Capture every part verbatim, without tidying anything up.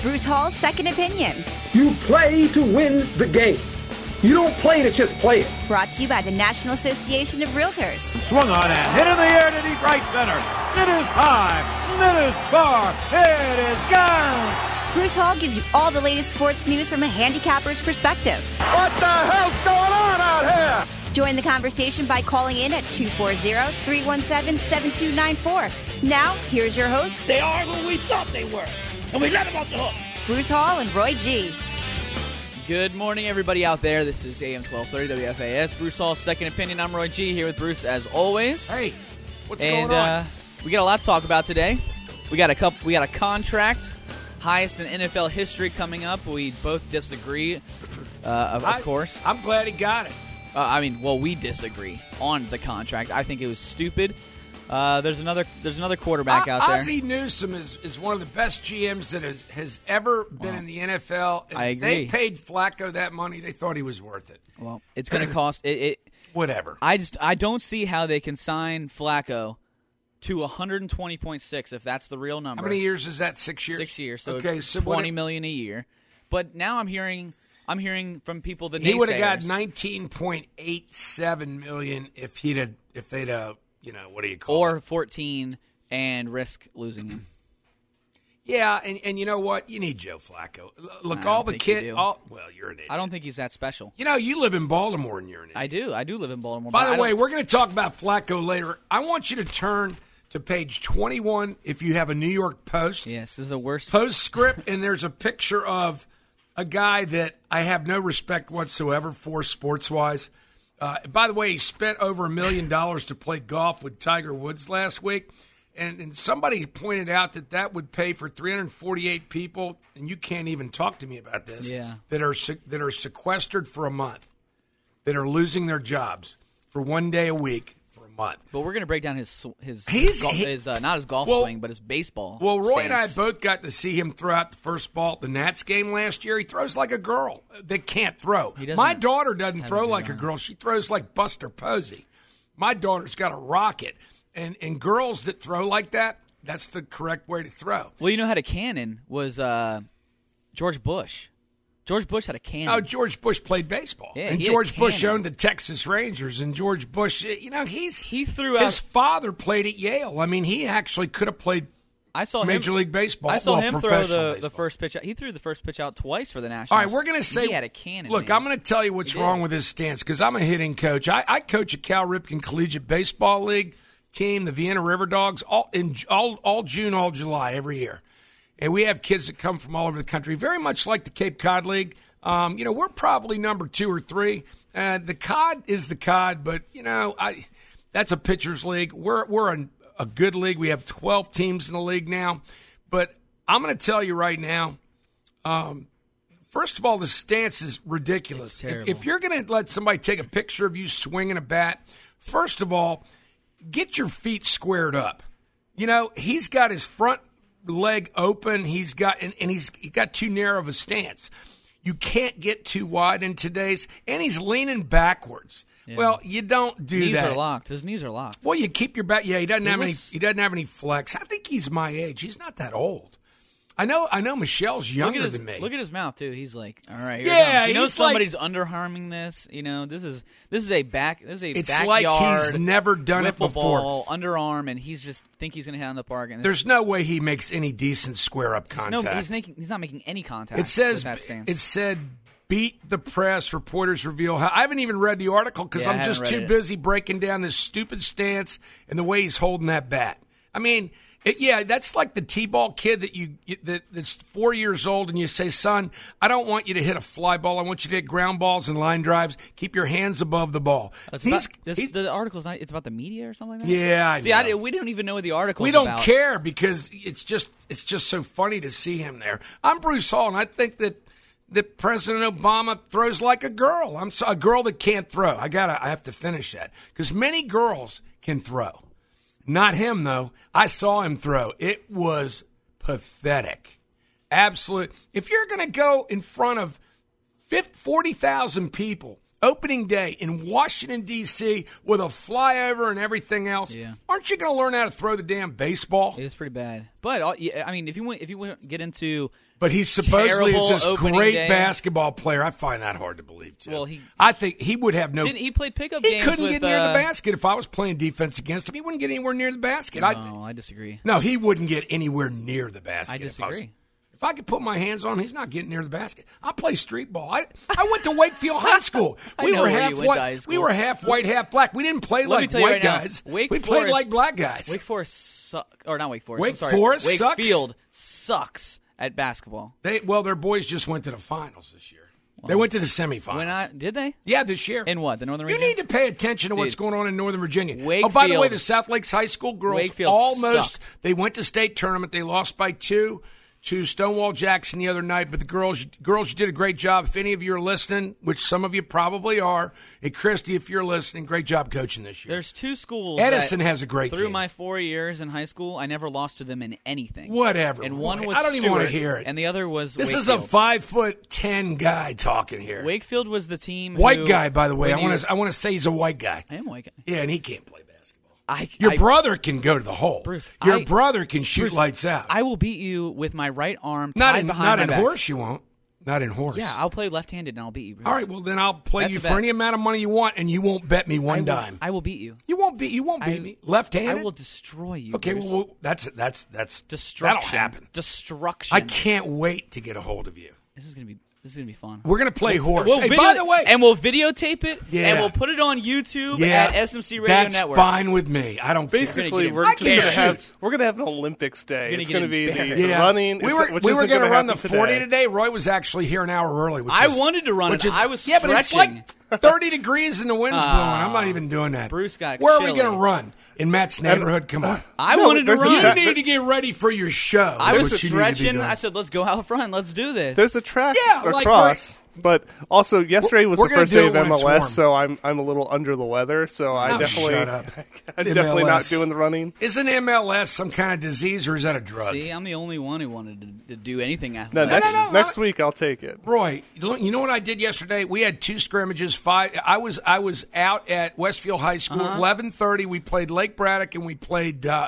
Bruce Hall's Second Opinion. You play to win the game. You don't play to just play it. Brought to you by the National Association of Realtors. Swung on and hit in the air to deep right center. It is high. It is far. It is gone. Bruce Hall gives you all the latest sports news from a handicapper's perspective. What the hell's going on out here? Join the conversation by calling in at two four zero, three one seven, seven two nine four. Now, here's your host. They are who we thought they were, and we let them off the hook. Bruce Hall and Roy G. Good morning, everybody out there. This is A M twelve thirty W F A S. Bruce Hall's Second Opinion. I'm Roy G. Here with Bruce as always. Hey, what's and, going on? Uh, we got a lot to talk about today. We got a couple. We got a contract highest in N F L history coming up. We both disagree, uh, of, I, of course. I'm glad he got it. Uh, I mean, well, we disagree on the contract. I think it was stupid. Uh, there's another. There's another quarterback o- out there. Ozzie Newsome is, is one of the best G Ms that has, has ever been Well, in the N F L. And I if agree. they paid Flacco that money, they thought he was worth it. Well, it's going to cost it, it. Whatever. I just I don't see how they can sign Flacco to one twenty point six if that's the real number. How many years is that? Six years. Six years. So okay, so twenty what million a year. But now I'm hearing I'm hearing from people that he would have got nineteen point eight seven million if he'd have, if they'd have, you know, what do you call or it? fourteen and risk losing him. Yeah, and, and you know what? You need Joe Flacco. L- Look, I all don't the think you kids. do. All well, you're an idiot. I don't think he's that special. You know, you live in Baltimore, and you're an idiot. I do. I do live in Baltimore. By but the I way, don't- we're going to talk about Flacco later. I want you to turn to page twenty-one if you have a New York Post. yes, this is the worst. Postscript, and there's a picture of a guy that I have no respect whatsoever for sports-wise. Uh, by the way, he spent over a million dollars to play golf with Tiger Woods last week, and, and somebody pointed out that that would pay for three hundred forty-eight people, and you can't even talk to me about this, Yeah. that are se- that are sequestered for a month, that are losing their jobs for one day a week for a month. But we're going to break down his sw- his He's- golf, he- his uh, not his golf Well- swing, but his baseball. Well, Roy and I stance. both got to see him throw out the first ball at the Nats game last year. He throws like a girl that can't throw. He doesn't My daughter doesn't have throw a good like a arm. girl. She throws like Buster Posey. My daughter's got a rocket. And, and girls that throw like that, that's the correct way to throw. Well, you know, had a cannon was uh, George Bush. George Bush had a cannon. Oh, George Bush played baseball. Yeah, and he had George Bush cannon. owned the Texas Rangers. And George Bush, you know, he's He threw his out- father played at Yale. I mean, he actually could have played I saw Major him, League Baseball. I saw well, him throw professional the, baseball. the first pitch out. He threw the first pitch out twice for the Nationals. All right, we're going to say he had a cannon. Look, man. I'm going to tell you what's He wrong did. with his stance because I'm a hitting coach. I, I coach a Cal Ripken Collegiate Baseball League team, the Vienna River Dogs, all in all, all June, all July every year, and we have kids that come from all over the country, very much like the Cape Cod League. Um, you know, we're probably number two or three. Uh, the Cod is the Cod, but you know, I that's a pitchers league. We're we're a, a good league. We have twelve teams in the league now, but I'm going to tell you right now. Um, First of all, the stance is ridiculous. If, terrible. if you're going to let somebody take a picture of you swinging a bat, first of all, get your feet squared up. You know, he's got his front leg open. He's got and, and he's he got too narrow of a stance. You can't get too wide in today's, and he's leaning backwards. Yeah. Well, you don't do knees that. are locked. His knees are locked. Well, you keep your back. Yeah, he doesn't He have looks- any. He doesn't have any flex. I think he's my age. He's not that old. I know. I know. Michelle's younger look at his, than me. Look at his mouth too. He's like, all right, here it Yeah, comes. You know he's like- somebody's underarming this. You know, this is this is a back. This is a It's backyard. like he's never done it wiffle before. Ball, underarm, and he's just think he's going to hit on the park. And There's no way he makes any decent square up he's, contact. no, he's, making, he's not making any contact. it says with that stance. it said beat the press. Reporters reveal how. I haven't even read the article because Yeah, I I'm just haven't too read it. busy breaking down this stupid stance and the way he's holding that bat. I mean, it, yeah, that's like the t-ball kid that you that that's four years old, and you say, "Son, I don't want you to hit a fly ball. I want you to hit ground balls and line drives. Keep your hands above the ball." It's He's- about, this, he's- the article's not. It's about the media or something like that. yeah, I See, know. I, we don't even know what the article. We don't about. care because it's just it's just so funny to see him there. I'm Bruce Hall, and I think that that President Obama throws like a girl. I'm so, a girl that can't throw. I gotta. I have to finish that because many girls can throw. Not him though. I saw him throw. It was pathetic. Absolute. If you're going to go in front of forty thousand people, opening day in Washington, D C with a flyover and everything else. Yeah. Aren't you going to learn how to throw the damn baseball? It was pretty bad. But, uh, yeah, I mean, if you want, if you want to get into But he supposedly is terrible this opening great day. basketball player. I find that hard to believe, too. Well, he- I think he would have no... Didn't he played pickup He games couldn't with, get near uh, the basket. If I was playing defense against him, he wouldn't get anywhere near the basket. I, No, I disagree. no, he wouldn't get anywhere near the basket. I If I, was, disagree. if I could put my hands on him, he's not getting near the basket. I play street ball. I, I went to Wakefield High School. I We know were where half you went to white. high school. We were half white, half black. We didn't play Let me like tell you white right now, guys. Wake we played Forest- like black guys. Wake Forest suck, or not Wake Forest. Wake I'm sorry. Forest Wake sucks? Field sucks at basketball. They well, their boys just went to the finals this year. They went to the semifinals. When I did they? yeah, this year. In what? The Northern You Region? need to pay attention to what's Dude. going on in Northern Virginia. Wakefield- oh, by the way, the South Lakes High School girls Wakefield almost sucked. they went to state tournament. They lost by two to Stonewall Jackson the other night. But the girls, girls, you did a great job. If any of you are listening, which some of you probably are, and Christy, if you're listening, great job coaching this year. There's two schools. Edison that, has a great Through team. my four years in high school, I never lost to them in anything. Whatever. And one Roy. was I don't even want to Stewart, hear it. And the other was This Wakefield. is a five foot ten guy talking here. Wakefield was the team. White who, guy, by the way. I when want you- to. I want to say he's a white guy. I am a white guy. Yeah, and he can't play basketball. I, Your I, brother can go to the hole. Bruce, Your I- brother can shoot Bruce, lights out. I will beat you with my right arm not tied in behind not my in back. horse. You won't. Not in horse. Yeah, I'll play left-handed and I'll beat you. Bruce. All right. Well, then I'll play That's you a for bet. any amount of money you want, and you won't bet me one I will, dime. I will beat you. you won't beat. You won't beat I- me. Left-handed. I will destroy you. Okay. Bruce. Well, well, that's that's that's destruction. That'll happen. Destruction. I can't wait to get a hold of you. This is gonna be. This is gonna be fun. We're gonna play horse. We'll hey, video- by the way, and we'll videotape it, Yeah. and we'll put it on YouTube yeah, at S M C Radio that's Network. fine with me. I don't care. Basically, We're we're gonna just get going to embarrassed. have we're going to have an Olympics day. You're It's gonna going to get be the, embarrassed. the Yeah. running. We it's- were which we were isn't going to gonna run the happen forty today. today. Roy was actually here an hour early. Which I is, wanted to run which it. Is, I was yeah, but it's stretching. like thirty degrees and the wind's blowing. I'm not even doing that. Bruce got Where are we chilly. going to run? In Matt's neighborhood? Come on. I No, wanted to there's a run. You track- need to get ready for your show. I is was what you need to be stretching. doing. I said, "Let's go out front. Let's do this." There's a track Yeah, like across. But also, yesterday was we're the gonna first do day it of when M it's L S, warm. so I'm I'm a little under the weather. So I Oh, definitely, shut up. I'm definitely M L not S. doing the running. Isn't M L S some kind of disease or is that a drug? See, I'm the only one who wanted to, to do anything No, athletic. next no, no, next I- week I'll take it. Roy, you know what I did yesterday? We had two scrimmages. Five. I was I was out at Westfield High School. Uh-huh. Eleven thirty. We played Lake Braddock and we played uh,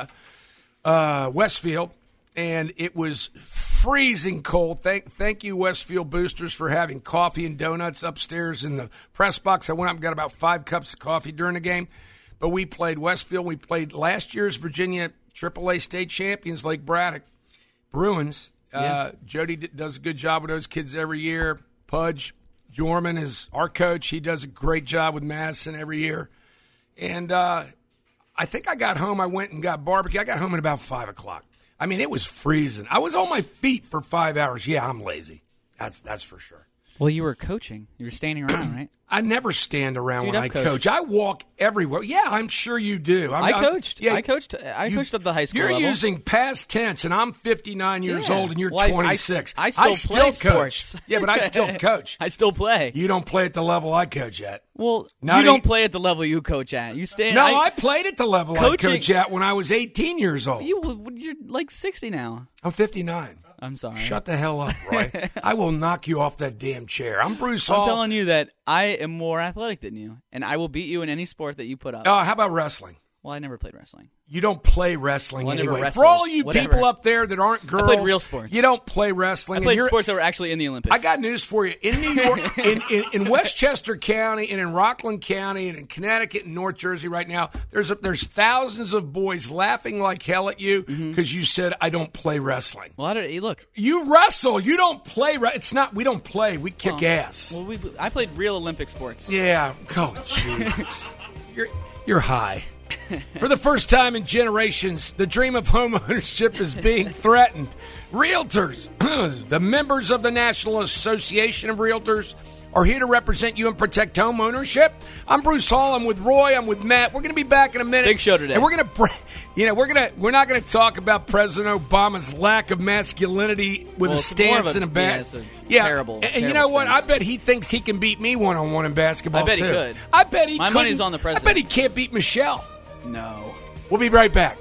uh, Westfield, and it was freezing cold. Thank thank you Westfield boosters for having coffee and donuts upstairs in the press box. I went up and got about five cups of coffee during the game. But we played Westfield. We played last year's Virginia triple A state champions, Lake Braddock Bruins. Uh, Jody d- does a good job with those kids every year. Pudge Jorman is our coach. He does a great job with Madison every year. And uh, I think I got home. I went and got barbecue. I got home at about five o'clock. I mean, it was freezing. I was on my feet for five hours. Yeah, I'm lazy. That's that's for sure. Well, you were coaching. You were standing around, right? I never stand around Dude, when I've I coached. coach. I walk everywhere. Yeah, I'm sure you do. I'm, I I'm- coached. yeah, I coached. I you- coached at the high school You're level. using past tense, and I'm fifty-nine years Yeah. old, and you're Well, I- I- twenty-six. I still play coach. sports. Yeah, but I still coach. I still play. You don't play at the level I coach at. well, Not you don't eight- play at the level you coach at. You stay. No, I, played at the level Coaching- I coach at when I was eighteen years old. You, you're like sixty now. I'm fifty-nine. I'm sorry. Shut the hell up, Roy. I will knock you off that damn chair. I'm Bruce I'm Hall. telling you that I am more athletic than you, and I will beat you in any sport that you put up. Oh, how about wrestling? Well, I never played wrestling. You don't play wrestling Well, I never anyway. wrestled. For all you Whatever. people up there that aren't girls, played real sports. You don't play wrestling. I and played you're- sports that were actually in the Olympics. I got news for you. In New York, in, in, in Westchester County, and in Rockland County, and in Connecticut and North Jersey right now, there's a, there's thousands of boys laughing like hell at you because you said I don't play wrestling. Well, I don't, hey, look. You wrestle. You don't play. Re- it's not. We don't play. We kick well, ass. Well, we, I played real Olympic sports. Yeah. Oh, Jesus. you're you're high. For the first time in generations, the dream of homeownership is being threatened. Realtors, the members of the National Association of Realtors, are here to represent you and protect home ownership. I'm Bruce Hall. I'm with Roy. I'm with Matt. We're going to be back in a minute. Big show today. And we're going to, you know, we're going to, we're not going to talk about President Obama's lack of masculinity with Well, a it's more of stance a- and a yeah, bat. it's a Yeah, terrible, And, and you terrible know what? I stance. bet he thinks he can beat me one on one in basketball. I bet he too. could. I bet he. My couldn't- money's on the I president. bet he can't beat Michelle. No. We'll be right back.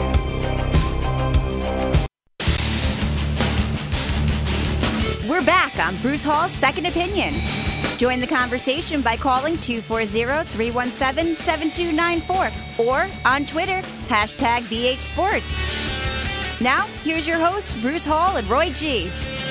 We're back back on Bruce Hall's Second Opinion. Join the conversation by calling two four zero, three one seven, seven two nine four or on Twitter, hashtag B H Sports. Now, here's your hosts, Bruce Hall and Roy G.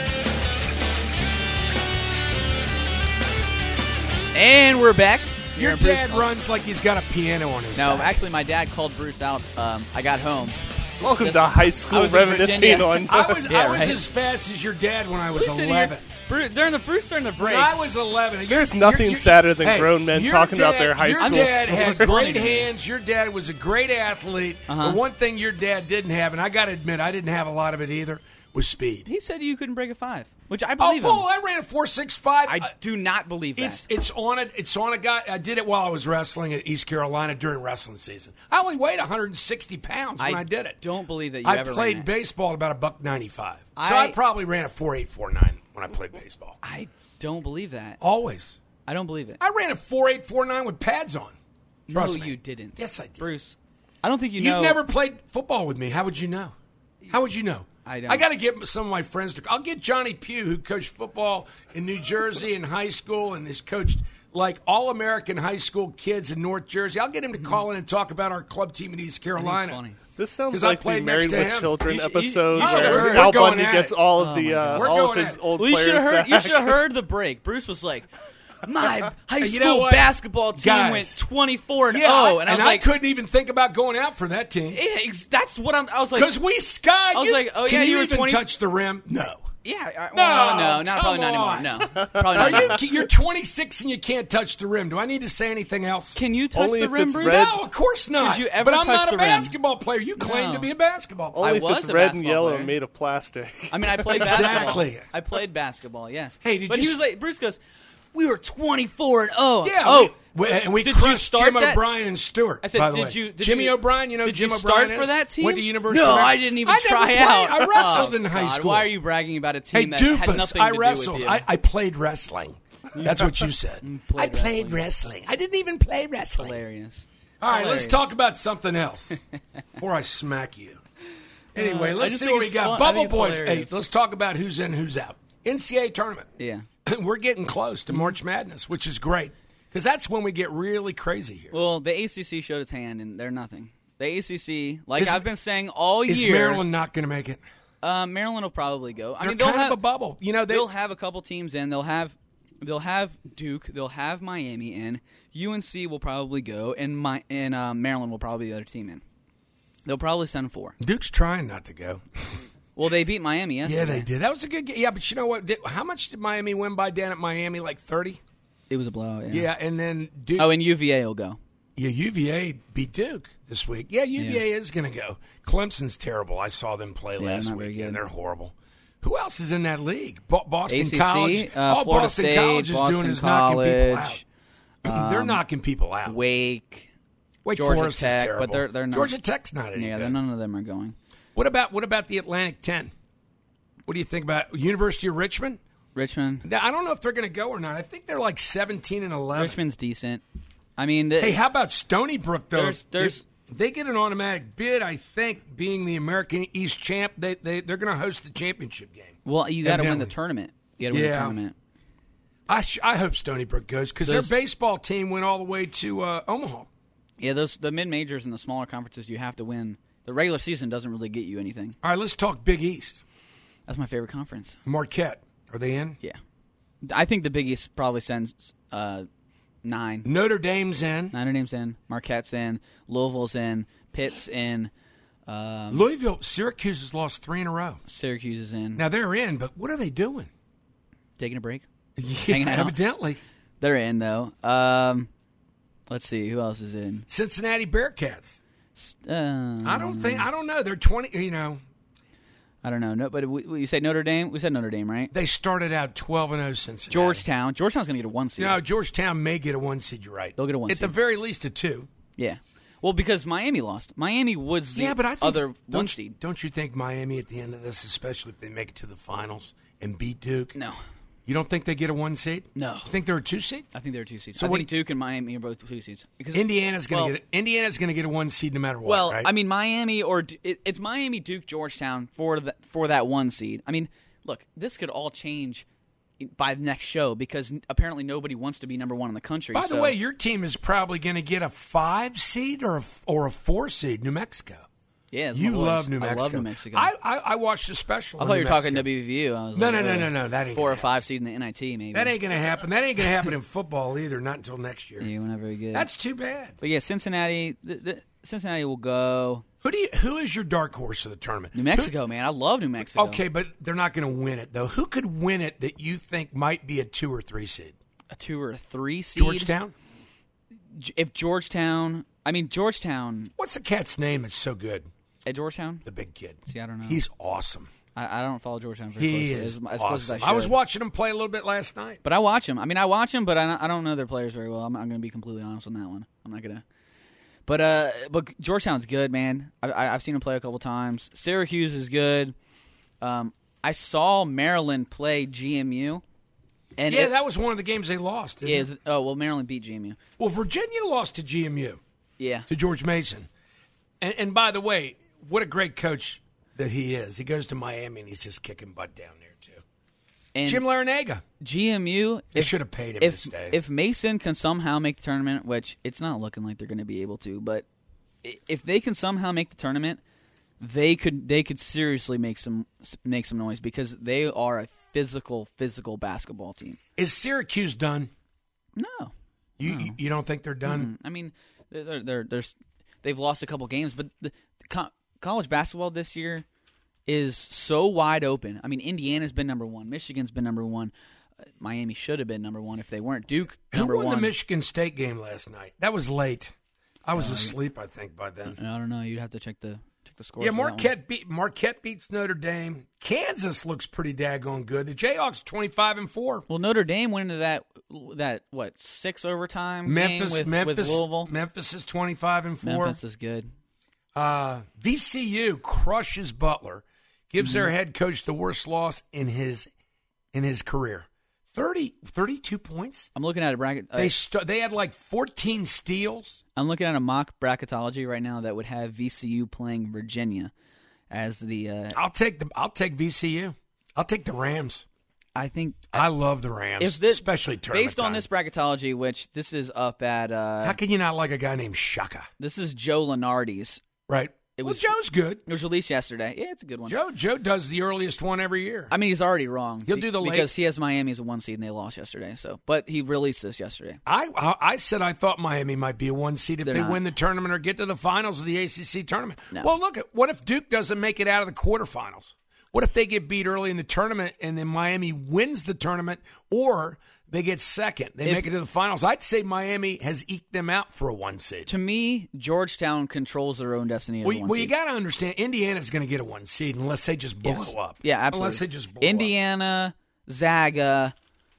And we're back. Here Your in Bruce dad Hall. runs like he's got a piano on his No, back. actually, my dad called Bruce out. Um, I got home. Welcome Yes. to high I school was in reminiscing Virginia. on. I was, Yeah, I was right. as fast as your dad when I was Bruce in eleven. here- Bruce, during the Bruce during the break. When I was eleven. you're- There's nothing you're- sadder than hey, grown men your talking about dad- their high your school dad has sports. great hands. Your dad was a great athlete. Uh-huh. The one thing your dad didn't have, and I got to admit, I didn't have a lot of it either, was speed. he said you couldn't break a five, which I Oh, believe him. bull! I ran a four six five. I do not believe that. It's it's on a it's on a guy. I did it while I was wrestling at East Carolina during wrestling season. I only weighed one hundred sixty pounds when I, I did it. don't believe that you I ever played ran it. baseball at about a buck ninety five. So I I- probably ran a four eight four nine when I played baseball. I don't believe that. Always. I don't believe it. I ran a four eight four nine with pads on. Trust no, me. you didn't. Yes, I did. Bruce, I don't think you You've know. never played football with me. How would you know? How would you know? I don't. I got to get some of my friends to. I'll get Johnny Pugh, who coached football in New Jersey in high school and has coached like all American high school kids in North Jersey. I'll get him to call in and talk about our club team in East I think it's Carolina. funny. This sounds 'Cause I like the played Married next to with him. Children You should- you- episode you should where have heard- Al we're going Bundy at gets it. all of Oh, the my uh, God. We're all going of his at it. old Well, you players should have heard. back. You should have heard the break. Bruce was like, "My high You school know what? basketball team Guys. went twenty-four and Yeah, oh," I- and I was like, couldn't even think about going out for that team yeah, ex- "That's what I'm." I was like, because we sky. I was you- like, oh, can yeah, you, you were even twenty touch the rim? No. "Yeah, I, No, well, no, not come probably not on. anymore. No, probably Are not. you? anymore. You're twenty-six and you can't touch the rim. Do I need to say anything else? Can you touch Only the if rim, it's Bruce? red. No, of course not. Did you ever but I'm touch not a the rim? basketball player. You claim No. to be a basketball player. Only I if was it's a red and basketball yellow player. and made of plastic. I mean, I played Exactly. basketball. I played basketball. Yes. Hey, did but you he s- was like, Bruce goes, "We were twenty-four and oh, Yeah. oh." we, we, and we Did you crushed start Jim that? O'Brien and Stewart. I said, by the did way. you- did Jimmy you- O'Brien? You know, did Jim you O'Brien start for is? that team? Went to University. No, of Maryland. I didn't even I never try played. out. I wrestled Oh, in high God, school. Why are you bragging about a Hey, team that had doofus! nothing I to wrestled. do with you? I, I played wrestling. That's what you said. played I played wrestling. wrestling. I didn't even play wrestling. Hilarious. All right, Hilarious. let's talk about something else before I smack you. Anyway, Uh, I let's just see think what we it's got. fun. I Bubble think it's Boys. Hey, hilarious. let's talk about who's in, who's out. N C A A tournament. Yeah. We're getting close to March Madness, which is great because that's when we get really crazy here. Well, the A C C showed its hand, and they're nothing. The A C C, like Is- I've been saying all Is year, Maryland not going to make it? uh, Maryland will probably go. I They're mean, they'll kind have of a bubble. You know, they, they'll have a couple teams in. They'll have they'll have Duke. They'll have Miami in. U N C will probably go, and my and uh, Maryland will probably be the other team in. They'll probably send four. Duke's trying not to go. Well, they beat Miami yesterday. Yeah, they did. That was a good game. Yeah, but you know what? Did, how much did Miami win by down at Miami? Like thirty? It was a blowout. Yeah. Yeah, and then Duke. Oh, and U V A will go. Yeah, U V A beat Duke this week. Yeah, U V A Yeah. is going to go. Clemson's terrible. I saw them play Yeah, last not very week, good. and they're horrible. Who else is in that league? Bo- Boston A C C, College. uh, All Florida Boston State, College is Boston doing is knocking people out. College, they're um, knocking people out. Wake. Wake Georgia Forest Tech, is but terrible. they're- they're not- Georgia Tech's not any Yeah, good. they're- none of them are going. What about what about the Atlantic ten? What do you think about University of Richmond? Richmond. Now, I don't know if they're going to go or not. I think they're like seventeen and eleven. Richmond's decent. I mean, the, Hey, how about Stony Brook though? There's- there's- If they get an automatic bid, I think being the American East champ, they they they're going to host the championship game. well, you got to win the Evidently. tournament. You got to win Yeah. the tournament. I sh- I hope Stony Brook goes because their Those- baseball team went all the way to uh, Omaha. Yeah, those the mid majors and the smaller conferences you have to win. The regular season doesn't really get you anything. All right, let's talk Big East. That's my favorite conference. Marquette, are they in? Yeah, I think the Big East probably sends uh, nine. Notre Dame's in. Notre Dame's in. Marquette's in. Louisville's in. Pitt's in. Um, Louisville, Syracuse has lost three in a row. Syracuse is in. Now they're in, but what are they doing? Taking a break. Yeah, Hanging out. evidently. They're in though. Um, let's see who else is in. Cincinnati Bearcats. Um, I don't think I don't know. They're twenty. You know, I don't know. No, but we, we, you said Notre Dame. We said Notre Dame, right? they started out twelve and zero. Cincinnati. Georgetown. Georgetown's going to get a one seed. No, Georgetown may get a one seed. You're right. They'll get a one At the seed. very least, a two. Yeah. Well, because Miami lost. Miami was the Yeah, but I think, other one don't, seed. Don't you think Miami at the end of this, especially if they make it to the finals and beat Duke? No. You don't think they get a one seed? No. You think they're a two seed? I think there are two seeds. So I what think do you- Duke and Miami are both two seeds. Because Indiana's going to well, get it. Indiana's going to get a one seed no matter what. Well, right? I mean, Miami or Du- it, it's Miami, Duke, Georgetown for the, for that one seed. I mean, look, this could all change by the next show because apparently nobody wants to be number one in the country. By the so. way, your team is probably going to get a five seed or a, or a four seed, New Mexico. Yeah, it's you my boys. love New Mexico. I love New Mexico. I, I, I watched the special. I on thought New you were Mexico. talking W V U. I was No, like, no, no, uh, no, no. That ain't four or gonna five seed in the N I T, maybe. That ain't going to happen. That ain't going to happen in football either. Not until next year. Yeah, whenever we get. That's too bad. But yeah, Cincinnati. The, the, Cincinnati will go. Who do you? Who is your dark horse of the tournament? New Mexico, Who, man. I love New Mexico. Okay, but they're not going to win it though. Who could win it that you think might be a two or three seed? A two or a three seed. Georgetown. If Georgetown, I mean Georgetown. What's the cat's name? That's so good. At Georgetown? The big kid. See, I don't know. He's awesome. I, I don't follow Georgetown very He closely. is as, as awesome. close as I should. I was watching him play a little bit last night. But I watch him. I mean, I watch him, but I don't, I don't know their players very well. I'm, I'm going to be completely honest on that one. I'm not going to. But uh, but Georgetown's good, man. I, I, I've seen him play a couple times. Syracuse is good. Um, I saw Maryland play G M U. And yeah, it, that was one of the games they lost. Didn't yeah, it? is it- oh, well, Maryland beat G M U. Well, Virginia lost to G M U, Yeah. to George Mason. And, and by the way, what a great coach that he is. He goes to Miami and he's just kicking butt down there, too. And Jim Larinaga. G M U, They if, should have paid him if, to stay. if Mason can somehow make the tournament, which it's not looking like they're going to be able to, but i- if they can somehow make the tournament, they could they could seriously make some make some noise because they are a physical physical basketball team. Is Syracuse done? No, You No. you, you don't think they're done? Mm, I mean they're they're, they're they've lost a couple games, but the, the co- college basketball this year is so wide open. I mean, Indiana's been number one, Michigan's been number one. Uh, Miami should have been number one if they weren't. Duke Who number won one. the Michigan State game last night? That was late. I was asleep, I think, by then. I don't know. You'd have to check the check the score. Yeah, Marquette beat Marquette beats Notre Dame. Kansas looks pretty daggone good. The Jayhawks twenty-five and four. Well, Notre Dame went into that that what six overtime Memphis, game with, Memphis, with Louisville. Memphis is twenty-five and four. Memphis is good. Uh, V C U crushes Butler, gives Mm-hmm. their head coach the worst loss in his in his career. thirty, thirty-two points. I'm looking at a bracket. Uh, They st- they had like fourteen steals. I'm looking at a mock bracketology right now that would have V C U playing Virginia as the. Uh, I'll take the I'll take V C U. I'll take the Rams. I think I love the Rams, if this, especially tournament based on time. this bracketology, which this is up at. Uh, How can you not like a guy named Shaka? this is Joe Lenardi's. Right. It well, was- Joe's good. It was released yesterday. Yeah, it's a good one. Joe Joe does the earliest one every year. I mean, he's already wrong. He'll do the late- because he has Miami as a one seed and they lost yesterday. So, but he released this yesterday. I I I said I thought Miami might be a one seed if They're they not. win the tournament or get to the finals of the A C C tournament. No. Well, look at what if Duke doesn't make it out of the quarterfinals? What if they get beat early in the tournament and then Miami wins the tournament, or they get second? They If- make it to the finals. I'd say Miami has eked them out for a one seed. To me, Georgetown controls their own destiny. As Well, a one well you seed. got to understand, Indiana's going to get a one seed unless they just blow Yes. up. Yeah, absolutely. Unless they just blow up. Indiana, Zaga,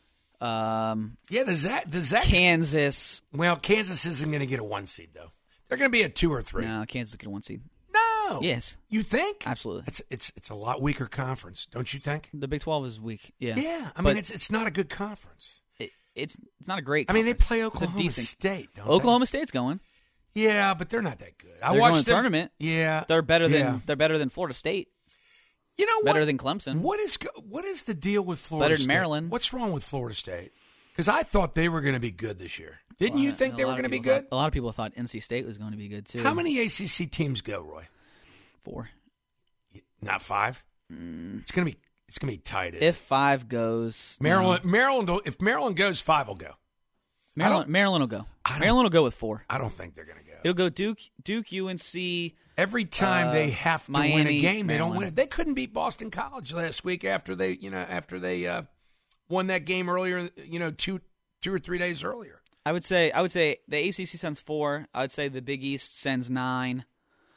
um, Yeah, the Zach, the Zach. Kansas. Well, Kansas isn't going to get a one seed though. They're going to be a two or three. No, Kansas will get a one seed. No. Yes. You think? Absolutely. It's it's it's a lot weaker conference, don't you think? The Big twelve is weak. Yeah. Yeah. I But mean, it's it's not a good conference. it, it's it's not a great. I mean, they conference. play It's a Oklahoma decent- State, don't Oklahoma State's going. they? Yeah, but they're not that good. I They're watched going to the them- tournament. Yeah. They're better than yeah. they're better than Florida State. You know what? better than Clemson. What is go- what is the deal with Florida Better than State? Maryland. What's wrong with Florida State? Because I thought they were going to be good this year. Didn't you think A they were lot of going to be people good? thought- a lot of people thought N C State was going to be good too. How many A C C teams go, Roy? Four. Not five. It's gonna be it's gonna be tight. If five goes, Maryland, no. Maryland, will- if Maryland goes, five will go. Maryland, Maryland will go. I don't- Maryland will go with four. I don't think they're gonna go. It'll go Duke, Duke, U N C. Every time Uh, they have to win a Miami, game, they don't Maryland. win it. They couldn't beat Boston College last week after they, you know, after they uh, won that game earlier. You know, two two or three days earlier. I would say I would say the A C C sends four. I would say the Big East sends nine.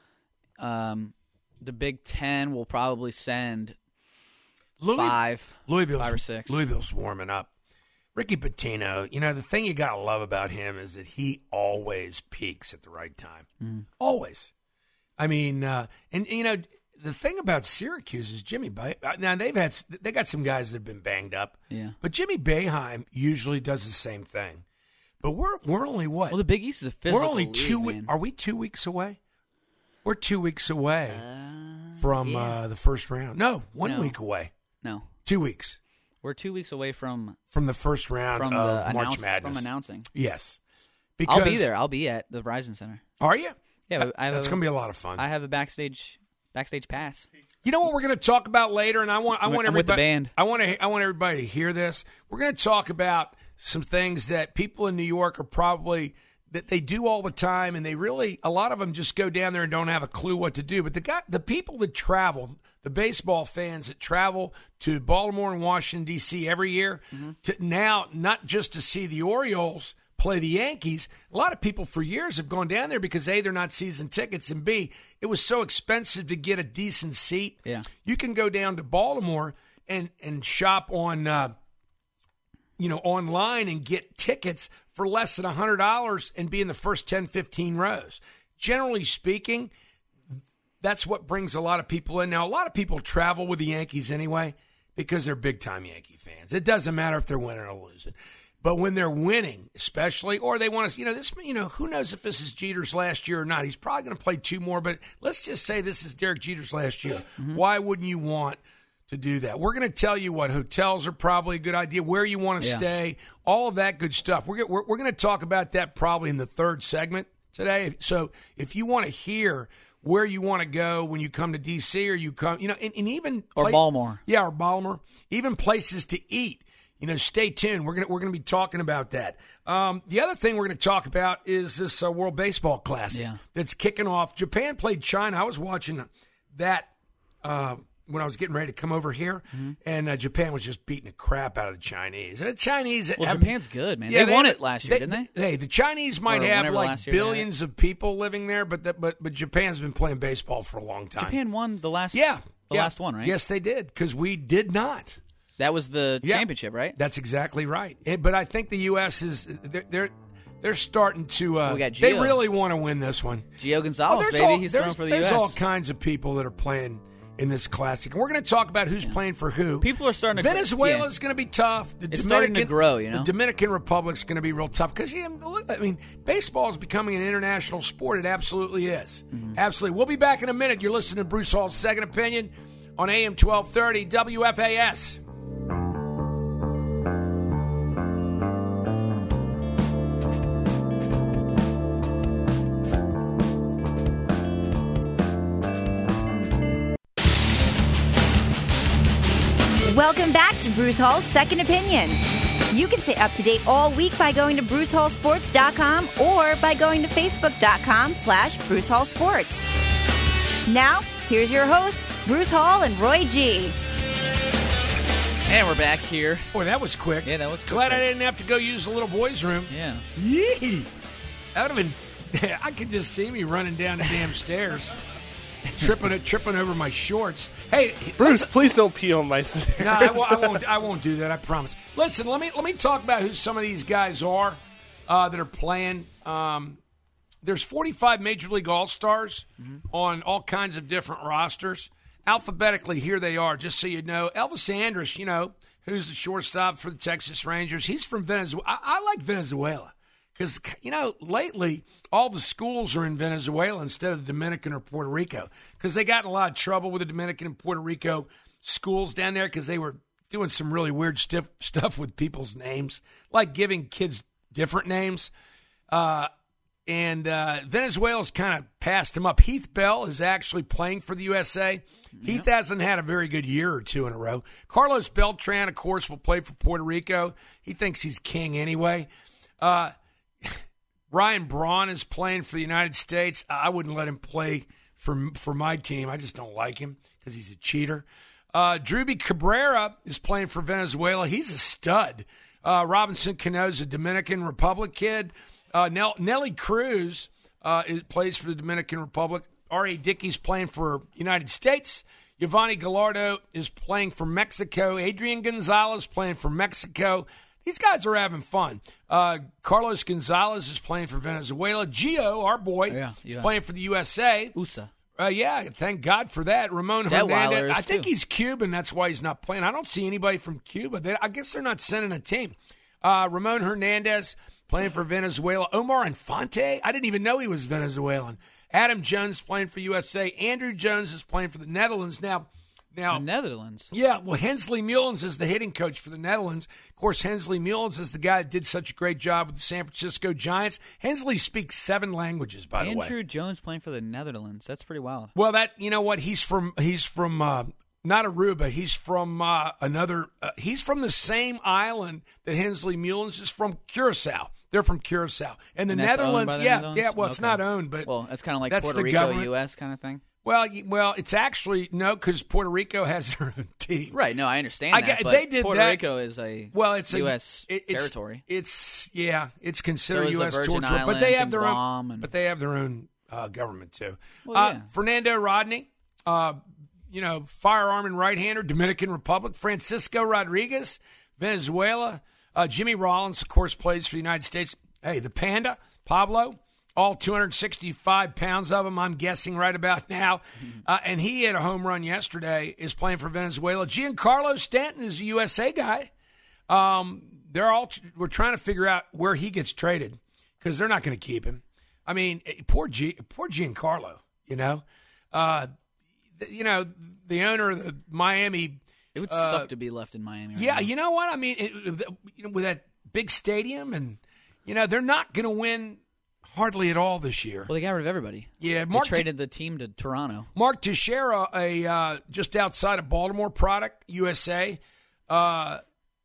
Um, the Big Ten will probably send Louis- five, Louisville's, five or six. Louisville's warming up. Ricky Pitino, you know, the thing you got to love about him is that he always peaks at the right time. Mm. Always. I mean, uh, and, you know, the thing about Syracuse is Jimmy Bay. Now, they've had, they got some guys that have been banged up. Yeah. But Jimmy Boeheim usually does the same thing. But we're we're only what? Well, the Big East is a physical we're only league, two. man. Are we two weeks away? We're two weeks away Uh, from yeah. uh, the first round. No, one No. week away. No. Two weeks. We're two weeks away from from the first round from of the March announce, Madness. from announcing. Yes. Because, I'll be there. I'll be at the Verizon Center. Are you? Yeah, that, I have that's a, going to be a lot of fun. I have a backstage backstage pass. You know what we're going to talk about later, and I want I I'm want with the everybody band. I want to I want everybody to hear this. We're going to talk about some things that people in New York are probably that they do all the time, and they really a lot of them just go down there and don't have a clue what to do. But the guy, the people that travel, the baseball fans that travel to Baltimore and Washington D C every year, mm-hmm. to now not just to see the Orioles play the Yankees. A lot of people for years have gone down there because A, they're not season tickets, and B, it was so expensive to get a decent seat. Yeah. You can go down to Baltimore and and shop on uh, you know, online and get tickets for less than one hundred dollars and be in the first ten, fifteen rows. Generally speaking, that's what brings a lot of people in. Now, a lot of people travel with the Yankees anyway because they're big-time Yankee fans. It doesn't matter if they're winning or losing. But when they're winning, especially, or they want to, you know, this, you know, who knows if this is Jeter's last year or not? He's probably going to play two more, but let's just say this is Derek Jeter's last year. Mm-hmm. Why wouldn't you want to do that? We're going to tell you what hotels are probably a good idea, where you want to yeah. stay, all of that good stuff. We're we're, we're going to talk about that probably in the third segment today. So if you want to hear where you want to go when you come to D C or you come, you know, and, and even or play, Baltimore, yeah, or Baltimore, even places to eat. You know, stay tuned. We're gonna we're gonna be talking about that. Um, the other thing we're gonna talk about is this uh, World Baseball Classic yeah. that's kicking off. Japan played China. I was watching that uh, when I was getting ready to come over here, mm-hmm. and uh, Japan was just beating the crap out of the Chinese. The Chinese, well, have, Japan's good, man. Yeah, they, they won it last year, they, didn't they? Hey, the Chinese might or have like billions they of people living there, but the, but but Japan's been playing baseball for a long time. Japan won the last, yeah, the yeah. last one, right? Yes, they did because we did not. That was the yeah, championship, right? That's exactly right. It, but I think the U S is they're they're, they're starting to. Uh, we got Gio. They really want to win this one. Gio Gonzalez, oh, baby, all, he's throwing for the there's U S. There's all kinds of people that are playing in this classic, and we're going to talk about who's yeah. playing for who. People are starting to. Venezuela's yeah. going to be tough. The it's Dominican, starting to grow, you know. The Dominican Republic's going to be real tough because I mean, baseball is becoming an international sport. It absolutely is. Mm-hmm. Absolutely. We'll be back in a minute. You're listening to Bruce Hall's Second Opinion on A M twelve thirty W F A S. Welcome back to Bruce Hall's Second Opinion. You can stay up to date all week by going to bruce hall sports dot com or by going to facebook dot com slash bruce hall sports. Now, here's your hosts, Bruce Hall and Roy G. And we're back here. Boy, that was quick. Yeah, that was quick. Glad I didn't have to go use the little boys' room. Yeah. Yee! That would have been... I could just see me running down the damn stairs. tripping tripping over my shorts. Hey, Bruce, listen. Please don't pee on my stairs. No, I, w- I won't. I won't do that. I promise. Listen, let me let me talk about who some of these guys are uh, that are playing. Um, there's forty-five Major League All-Stars mm-hmm. on all kinds of different rosters. Alphabetically, here they are. Just so you know, Elvis Andrus, you know, who's the shortstop for the Texas Rangers. He's from Venezuela. I, I like Venezuela. Because, you know, lately, all the schools are in Venezuela instead of the Dominican or Puerto Rico. Because they got in a lot of trouble with the Dominican and Puerto Rico schools down there because they were doing some really weird stiff stuff with people's names, like giving kids different names. Uh, and uh, Venezuela's kind of passed him up. Heath Bell is actually playing for the U S A. Yeah. Heath hasn't had a very good year or two in a row. Carlos Beltran, of course, will play for Puerto Rico. He thinks he's king anyway. Uh Ryan Braun is playing for the United States. I wouldn't let him play for for my team. I just don't like him because he's a cheater. Uh, Drewby Cabrera is playing for Venezuela. He's a stud. Uh, Robinson Cano's a Dominican Republic kid. Uh, Nell- Nelly Cruz uh, is, plays for the Dominican Republic. R A. Dickey's playing for United States. Giovanni Gallardo is playing for Mexico. Adrian Gonzalez playing for Mexico. These guys are having fun. Uh, Carlos Gonzalez is playing for Venezuela. Gio, our boy, yeah, is playing for the U S A. U S A. Uh, yeah, thank God for that. Ramon That Hernandez. I think too. he's Cuban. That's why he's not playing. I don't see anybody from Cuba. They, I guess they're not sending a team. Uh, Ramon Hernandez playing for Venezuela. Omar Infante. I didn't even know he was Venezuelan. Adam Jones playing for U S A. Andrew Jones is playing for the Netherlands. Now, Now, the Netherlands. Yeah, well, Hensley Mullins is the hitting coach for the Netherlands. Of course, Hensley Mullins is the guy that did such a great job with the San Francisco Giants. Hensley speaks seven languages, by the way. Andrew Jones playing for the Netherlands. That's pretty wild. Well, that you know what? He's from he's from uh, not Aruba. He's from uh, another. Uh, he's from the same island that Hensley Mullins is from, Curacao. They're from Curacao, and the And that's owned Netherlands. by the yeah, Netherlands? yeah. Well, it's Okay. not owned, but Well, that's kind of like that's Puerto the Rico, government. U S kind of thing. Well, y- well, it's actually no, because Puerto Rico has their own team. Right. No, I understand I that. get- but they did Puerto that- Rico is a Well, it's U a S it- it's, territory. It's yeah, it's considered So is the U S Virgin territory, but they Islands have and their Guam own. and- But they have their own uh, government too. Well, uh, yeah. Fernando Rodney, uh, you know, firearm and right-hander, Dominican Republic. Francisco Rodriguez, Venezuela. Uh, Jimmy Rollins, of course, plays for the United States. Hey, the Panda, Pablo. All two hundred sixty-five pounds of him, I'm guessing right about now. Uh, and he had a home run yesterday, is playing for Venezuela. Giancarlo Stanton is a U S A guy. Um, they're all we're trying to figure out where he gets traded because they're not going to keep him. I mean, poor G, poor Giancarlo, you know. Uh, you know, the owner of the Miami. It would uh, suck to be left in Miami. Right Yeah, now. you know what? I mean, it, you know, with that big stadium and, you know, they're not going to win hardly at all this year. Well, they got rid of everybody. Yeah, They Mark traded the team to Toronto. Mark Teixeira, a uh, just outside of Baltimore product, U S A. Uh,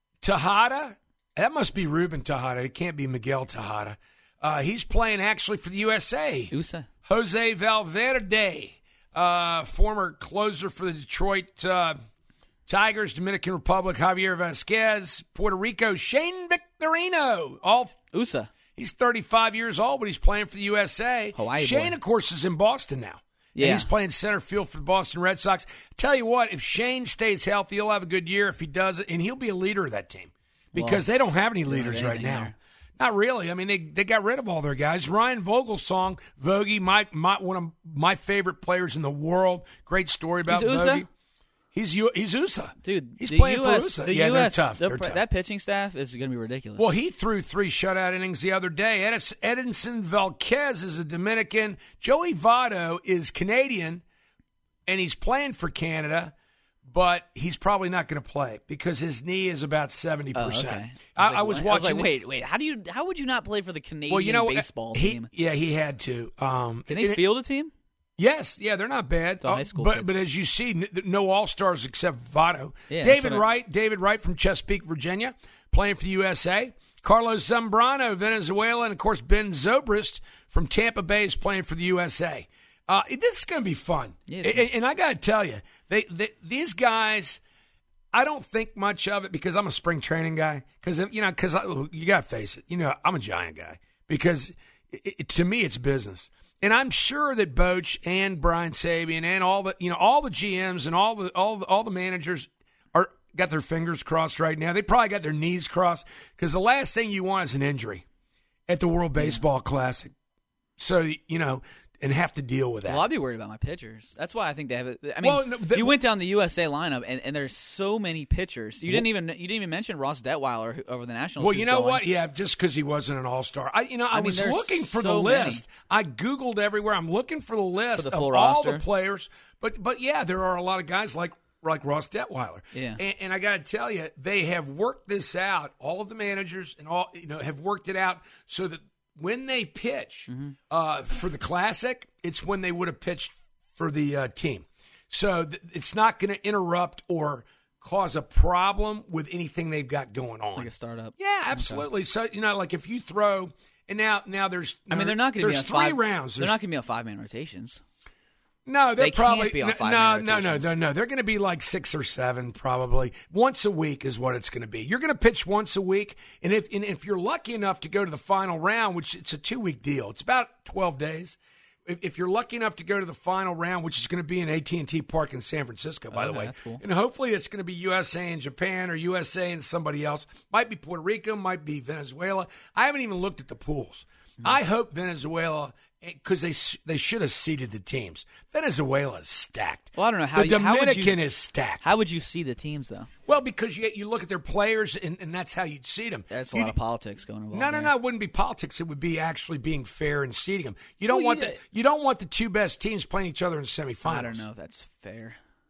Tejada, that must be Ruben Tejada. It can't be Miguel Tejada. Uh, he's playing actually for the U S A. U S A. Jose Valverde, uh, former closer for the Detroit uh, Tigers, Dominican Republic, Javier Vasquez, Puerto Rico, Shane Victorino. All U S A. He's thirty-five years old, but he's playing for the U S A. Hawaii Shane, boy. of course, is in Boston now. Yeah. And he's playing center field for the Boston Red Sox. Tell you what, if Shane stays healthy, he'll have a good year. If he doesn't, and he'll be a leader of that team because Well, they don't have any don't leaders have right anything now. there. Not really. I mean, they they got rid of all their guys. Ryan Vogelsong, Vogie, my, my one of my favorite players in the world. Great story about He's U S A? Vogie. He's U, he's U S A. Dude, he's the playing U for S, U S A. The Yeah, U S, they're tough. the- They're tough. That pitching staff is going to be ridiculous. Well, he threw three shutout innings the other day. Edis- Edinson Velquez is a Dominican. Joey Votto is Canadian, and he's playing for Canada, but he's probably not going to play because his knee is about seventy Oh, percent. okay. I, like, I was what? watching. I was like, wait, wait. How do you? How would you not play for the Canadian well, you know, baseball he, team? Yeah, he had to. Um, Can they and- field a team? Yes, yeah, they're not bad. The high school but kids. but as you see, n- no all stars except Votto. Yeah, that's David what I- Wright, David Wright from Chesapeake, Virginia, playing for the U S A. Carlos Zambrano, Venezuela, and of course Ben Zobrist from Tampa Bay is playing for the U S A. Uh, this is going to be fun, Yeah, and, it's fun. and I got to tell you, they, they these guys. I don't think much of it because I'm a spring training guy. Because you know, because you got to face it. You know, I'm a Giant guy because it, it, to me it's business. And I'm sure that Boch and Brian Sabian and all the you know all the G Ms and all the all the, all the managers are got their fingers crossed right now. They probably got their knees crossed because the last thing you want is an injury at the World Baseball Classic. So you know, and have to deal with that. Well, I'd be worried about my pitchers. That's why I think they have it. I mean, Well, no, the- you went down the U S A lineup, and, and there's so many pitchers. You didn't even you didn't even mention Ross Detweiler who- over the Nationals. Well, who's you know going. what? Yeah, just because he wasn't an All Star. I, you know, I, I mean, was there's looking for the so many. list. I Googled everywhere. I'm looking for the list For the of full all roster. the players. But but yeah, there are a lot of guys like like Ross Detweiler. Yeah. And, and I got to tell you, they have worked this out. All of the managers and all you know have worked it out so that when they pitch Mm-hmm. uh, for the Classic, it's when they would have pitched for the uh, team. So th- it's not going to interrupt or cause a problem with anything they've got going on. Like a startup. Yeah, absolutely. So you know, like if you throw, and now now there's, I mean, they're not going to be there's on three five, rounds. They're There's- not going to be on five man rotations. no, they're they can't probably be on no, five-man no, no, no, rotations. no, no. They're going to be like six or seven, probably once a week is what it's going to be. You're going to pitch once a week, and if and if you're lucky enough to go to the final round, which it's a two week deal, it's about twelve days. If, if you're lucky enough to go to the final round, which is going to be in A T and T Park in San Francisco, by the Okay, way, that's cool. and hopefully it's going to be U S A and Japan or U S A and somebody else. Might be Puerto Rico, might be Venezuela. I haven't even looked at the pools. Hmm. I hope Venezuela, because they they should have seeded the teams. Venezuela is stacked. Well, I don't know how the you- how would Dominican you- is stacked. How would you see the teams though? Well, because you you look at their players and, and that's how you'd seed them. That's a You'd- lot of politics going involved. no, no, there. no. It wouldn't be politics. It would be actually being fair and seeding them. You don't Well, want you the d- you don't want the two best teams playing each other in the semifinals. I don't know if that's fair.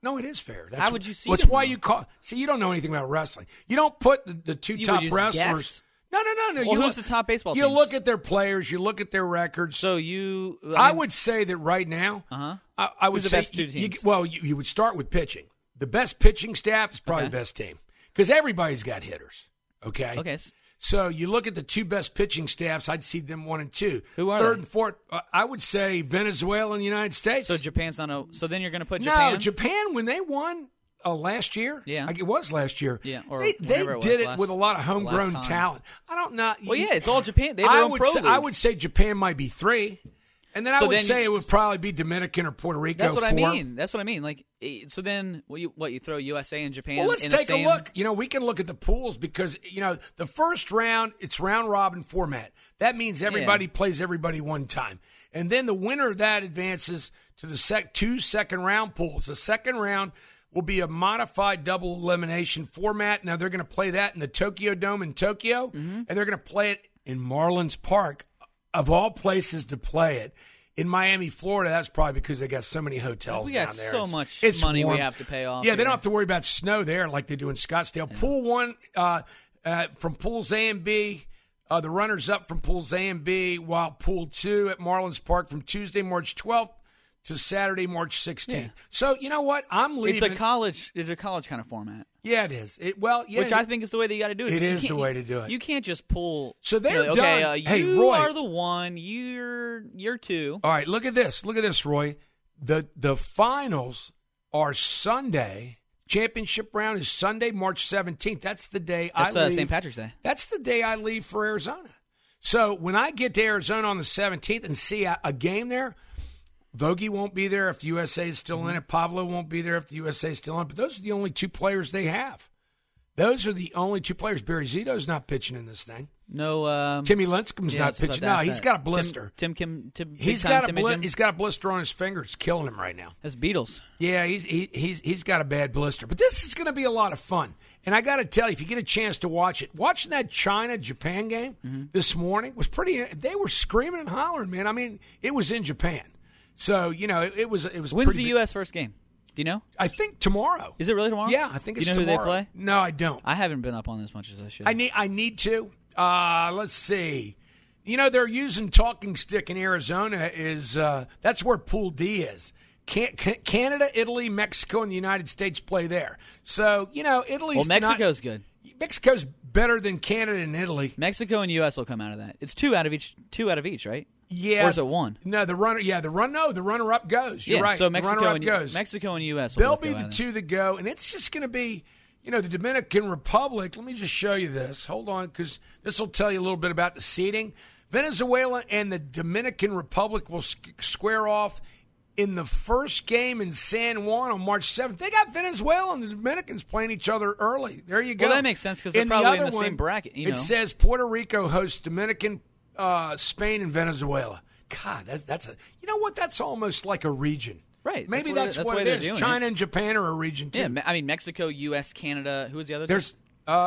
No, it is fair. That's How would you see What's them, why though? you call? See, you don't know anything about wrestling. You don't put the, the two You top would just wrestlers. guess? No, no, no, no. Well, you who's look, the top baseball You teams? look at their players. You look at their records. So you, I, mean, I would say that right now, Uh-huh. I, I would Who's the say best two you- you- teams? well, you, you would start with pitching. The best pitching staff is probably Okay. the best team because everybody's got hitters. Okay. Okay. So you look at the two best pitching staffs. I'd see them one and two. Who are Third they? and fourth? Uh, I would say Venezuela and the United States. So Japan's not a. So then you're going to put no, Japan. Japan when they won uh, last year. Yeah. like it was last year. Yeah, or they, they whenever it was did it last- with a lot of last homegrown time. talent. I don't know. Well, yeah, it's all Japan. They have their I own would pro say, league. I would say Japan might be three, and then I So would then say you- it would probably be Dominican or Puerto Rico. That's what I four. mean. That's what I mean. Like, eh, so then what you what you throw U S A and Japan? Well, let's in the take same, a look. You know, we can look at the pools because, you know, the first round, it's round robin format. That means everybody Yeah. plays everybody one time. And then the winner of that advances to the sec- two second round pools. The second round will be a modified double elimination format. Now, they're going to play that in the Tokyo Dome in Tokyo, Mm-hmm. and they're going to play it in Marlins Park, of all places to play it. In Miami, Florida, that's probably because they got so many hotels We down got there. so It's- much it's money we warm. have to pay off Yeah, they here. don't have to worry about snow there like they do in Scottsdale. Pool one uh, uh, from pools A and B, uh, the runners up from pools A and B, while pool two at Marlins Park from Tuesday, March twelfth to Saturday, March sixteenth. Yeah. So you know what? I'm leaving. It's a college. It's a college kind of format, yeah, it is. It, well, yeah, which I think is the way that you got to do it. It You is the can't- way to do it. You can't just pull. So they're you know, okay, done. Uh, Hey, you Roy. are the one. You're you're two. All right, look at this. Look at this, Roy. The the finals are Sunday. Championship round is Sunday, March seventeenth. That's the day That's I uh, leave. Saint Patrick's Day. That's the day I leave for Arizona. So when I get to Arizona on the seventeenth and see a, a game there, Vogie won't be there if the U S A is still Mm-hmm. in it. Pablo won't be there if the U S A is still in it. But those are the only two players they have. Those are the only two players. Barry Zito's not pitching in this thing. No. Um, Timmy Lincecum's yeah, not I was about pitching. to No, ask he's that. got a blister. Tim, Tim Kim. Tim, He's big-time got a Timmy bli- Jim? he's got a blister on his finger. It's killing him right now. That's Beatles. Yeah, he's he, he's he's got a bad blister. But this is going to be a lot of fun. And I got to tell you, if you get a chance to watch it, watching that China Japan game Mm-hmm. this morning was pretty. They were screaming and hollering, man. I mean, it was in Japan, so you know it, it was it was. When's pretty the big. U S first game? Do you know? I think tomorrow. Is it really tomorrow? Yeah, I think Do it's you know tomorrow. who they play? No, I don't. I haven't been up on this much as I should. I need I need to. Uh, let's see. You know they're using talking stick in Arizona. Is uh, that's where Pool D is. Can, can, Canada, Italy, Mexico, and the United States play there. So you know Italy's Well, Mexico's not, good. Mexico's better than Canada and Italy. Mexico and U S will come out of that. It's two out of each. Two out of each, right? Yeah, Or is it one? No, the runner. Yeah, the run. No, the runner up goes. You're yeah. right. So the Mexico runner up and goes. Mexico and U S. They'll will both be go the out of two that go, and it's just going to be, you know, the Dominican Republic. Let me just show you this. Hold on, because this will tell you a little bit about the seeding. Venezuela and the Dominican Republic will sc- square off in the first game in San Juan on March seventh. They got Venezuela and the Dominicans playing each other early. There you go. Well, that makes sense because they're In probably in other the one, same bracket. You it know. says Puerto Rico hosts Dominican, uh, Spain, and Venezuela. God, that's, that's a. You know what? That's almost like a region. Right. Maybe That's that's, what it- that's what the way it they're is. doing China it. and Japan are a region too. Yeah, Me- I mean Mexico, U S, Canada. Who was the other? There's two?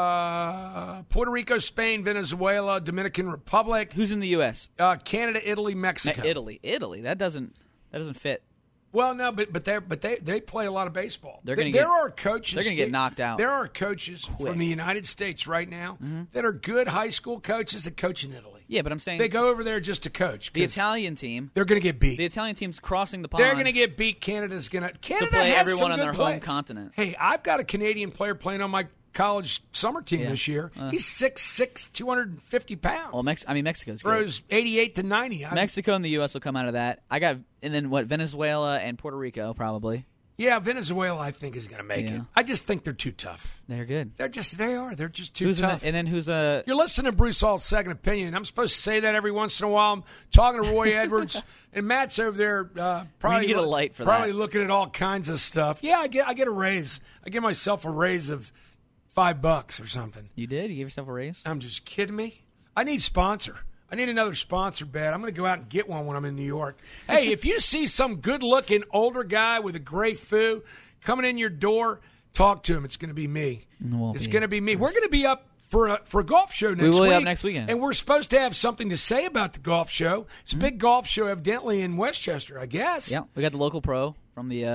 uh, Puerto Rico, Spain, Venezuela, Dominican Republic, Who's in the U S? uh, Canada, Italy, Me- Mexico. Italy. Italy. That doesn't. That doesn't fit. Well, no, but but they but they they play a lot of baseball. They're There- gonna there get- are coaches. they're gonna get knocked out There are coaches quick. from the United States right now that are good high school coaches that coach in Italy. Yeah, but I'm saying They go over there just to coach. the 'cause Italian team. They're going to get beat. The Italian team's crossing the pond. They're going to get beat. Canada's going to Canada play has everyone some on good their play. home continent. Hey, I've got a Canadian player playing on my college summer team Yeah. this year. Uh. He's six six, two hundred fifty pounds. Well, Mex- I mean Mexico's good. Throws eighty-eight to ninety. I- Mexico and the U S will come out of that. I got, and then what? Venezuela and Puerto Rico probably. Yeah, Venezuela, I think, is going to make Yeah. it. I just think they're too tough. They're good. They're just, they are. They're just too Who's in tough. the, and then who's uh You're listening to Bruce Hall's Second Opinion. I'm supposed to say that every once in a while. I'm talking to Roy Edwards, and Matt's over there uh, probably, get a look- light for probably that. looking at all kinds of stuff. Yeah, I get I get a raise. I give myself a raise of five bucks or something. You did? You gave yourself a raise? I'm just kidding me. I need sponsor. I need another sponsor, bet. I'm going to go out and get one when I'm in New York. Hey, if you see some good-looking older guy with a gray foo coming in your door, talk to him. It's going to be me. We'll it's be- going to be me. We're going to be up for a, for a golf show next We will be week. up next weekend. And we're supposed to have something to say about the golf show. It's a Mm-hmm. big golf show, evidently, in Westchester, I guess. Yeah, we got the local pro from the uh,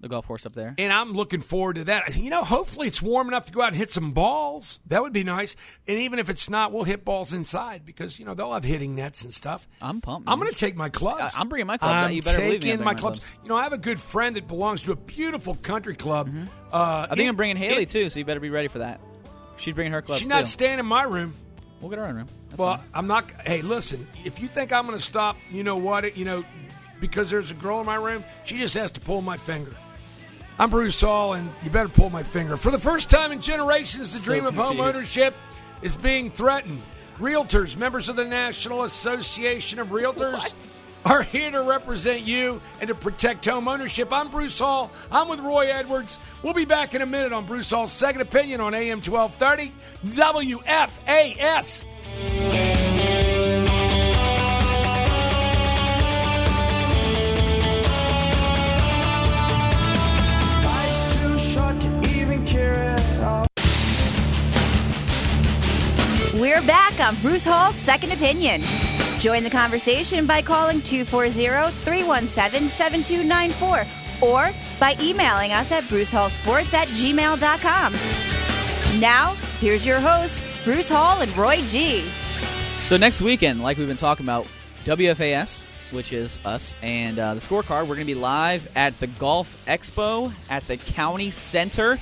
the golf course up there. And I'm looking forward to that. You know, hopefully it's warm enough to go out and hit some balls. That would be nice. And even if it's not, we'll hit balls inside because, you know, they'll have hitting nets and stuff. I'm pumped. I'm going to take my clubs. I, I'm bringing my clubs. I'm You better believe me, I'm taking bringing my my clubs. clubs. You know, I have a good friend that belongs to a beautiful country club. Mm-hmm. Uh, I think it, I'm bringing Haley, it, too, so you better be ready for that. She's bringing her clubs, She's too. not staying in my room. We'll get our own room. That's well, fine. I'm not. Hey, listen, if you think I'm going to stop, you know what, you know, because there's a girl in my room, she just has to pull my finger. I'm Bruce Hall, and you better pull my finger. For the first time in generations, the So dream of home confused. ownership is being threatened. Realtors, members of the National Association of Realtors, What? are here to represent you and to protect home ownership. I'm Bruce Hall. I'm with Roy Edwards. We'll be back in a minute on Bruce Hall's Second Opinion on A M twelve thirty W F A S. We're back on Bruce Hall's Second Opinion. Join the conversation by calling two four zero, three one seven, seven two nine four or by emailing us at brucehallsports at gmail dot com. Now, here's your hosts, Bruce Hall and Roy G. So next weekend, like we've been talking about, W F A S, which is us, and uh, the scorecard, we're going to be live at the Golf Expo at the County Center.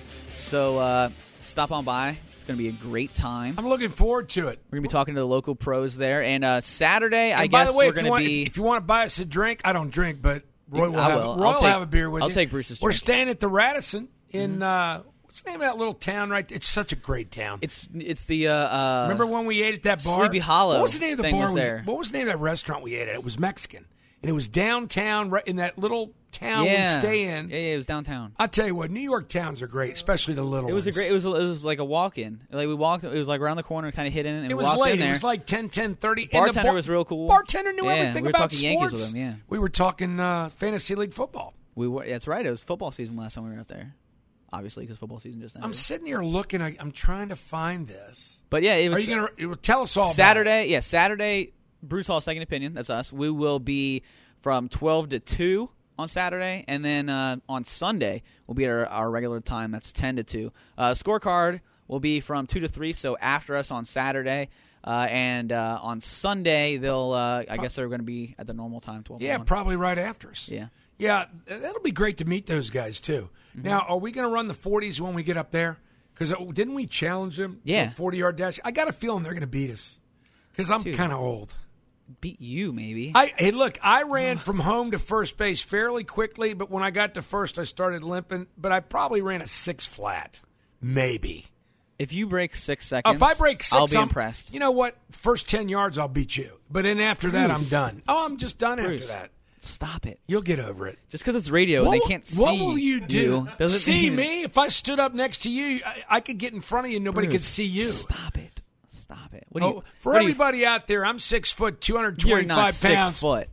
So uh, stop on by. It's going to be a great time. I'm looking forward to it. We're going to be talking to the local pros there. And uh, Saturday, And I by guess the way, we're if going you to want, be... If, if you want to buy us a drink, I don't drink, but Roy will, I have, will. Roy I'll will take- have a beer with I'll you. take Bruce's We're drink. staying at the Radisson in, uh, what's the name of that little town right there? It's such a great town. It's it's the... Uh, uh, Remember when we ate at that bar? Sleepy Hollow What was the name of the thing bar? was there. What was the name of that restaurant we ate at? It was Mexican. And it was downtown, right in that little town yeah. we stay in. Yeah, yeah, it was downtown. I'll tell you what, New York towns are great, especially the little It was ones. a great. It was. It was like a walk-in. Like we walked. It was like around the corner, kind of hidden, and It we was walked late. in there. It was like ten, ten thirty. Bartender and the bar- was real cool. Bartender knew Yeah, everything we were about talking sports. Yankees with him, yeah. We were talking uh, fantasy league football. We were. That's right. It was football season last time we were out there. Obviously, because football season just ended. I'm sitting here looking. I, I'm trying to find this. But yeah, it Are was you going to tell us all Saturday. about it? Yeah, Saturday. Bruce Hall Second Opinion. That's us. We will be from twelve to two on Saturday, and then uh, on Sunday we'll be at our, our regular time. That's ten to two. Uh, scorecard will be from two to three. So after us on Saturday. Uh, and uh, on Sunday, they'll. Uh, I guess they're going to be at the normal time, twelve. Yeah, probably right after us. Yeah. Yeah, that'll be great to meet those guys, too. Mm-hmm. Now, are we going to run the forties when we get up there? Because didn't we challenge them Yeah. to a forty-yard dash? I got a feeling they're going to beat us because I'm Dude. kind of old. Beat you, maybe. I Hey, look, I ran from home to first base fairly quickly, but when I got to first, I started limping. But I probably ran a six flat, maybe. If you break six seconds, If I break six, I'll be I'm- impressed. You know what? First ten yards, I'll beat you. But then after that, I'm Bruce. done. Oh, I'm just done Bruce, after that. Stop it. You'll get over it. Just because it's radio What and they will- can't see What will you do? doesn't see mean- me? If I stood up next to you, I, I could get in front of you and nobody Bruce, could see you. Stop it. Stop it. What do you, Oh, for what do you- everybody out there, I'm six foot, two hundred you're twenty-five not six pounds. foot.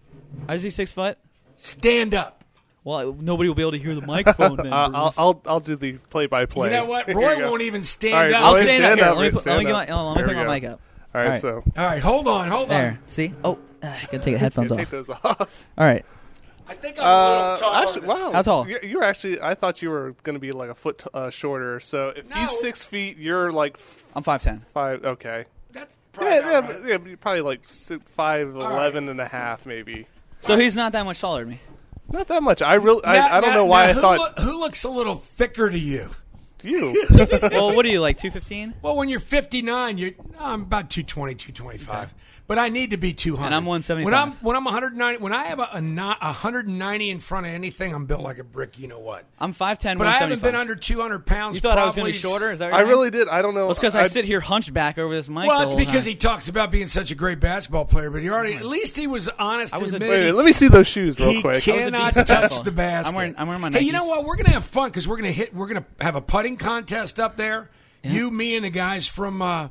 Is he six foot? Stand up. Well, nobody will be able to hear the microphone then, Uh, Bruce. I'll, I'll I'll do the play-by-play. You know what? Here Roy you go. won't even stand All right, up. I'll Roy, stand, stand up here. up, Let me Rick, put, let me stand get my, up. hold on, let me There put we my go. mic up. All right, All right. so All right, hold on, hold on. There. See? Oh, uh, I gotta take the headphones yeah, off. take those off. All right. I think I'm a Uh, little taller. actually, wow. How tall? You- You're actually. I thought you were going to be like a foot uh, shorter. So if No. he's six feet, you're like I'm five ten. five. Okay. That's probably Yeah, not yeah, right. but- yeah, but you're probably like si- five eleven and a half, maybe. So he's not that much taller than me. Not that much. I really. Now- I, I don't now- know why now I who thought loo- who looks a little thicker to you? you. Well, what are you, like two fifteen? Well, when you're fifty-nine, you're no, I'm about two twenty, two twenty-five. But I need to be two hundred. And I'm one seventy-five. When I'm when I'm one hundred ninety, when I have a, a, not, one hundred ninety in front of anything, I'm built like a brick. You know what? I'm five ten, But I haven't been one seventy-five. under two hundred pounds. You thought I was going to probably be shorter? Is that what I you're saying? really did. I don't know. Well, it's because I, I sit here hunchback over this mic. Well, the it's whole because time. he talks about being such a great basketball player, but he already at least he was honest I and was a- admitted Wait a he- minute, let me see those shoes real he quick. cannot decent touch basketball. the basket. I'm wearing- I'm wearing my Hey, you know Nikes. what? We're gonna have fun because we're gonna hit. We're gonna have a putting contest up there. You, me, and the guys from uh,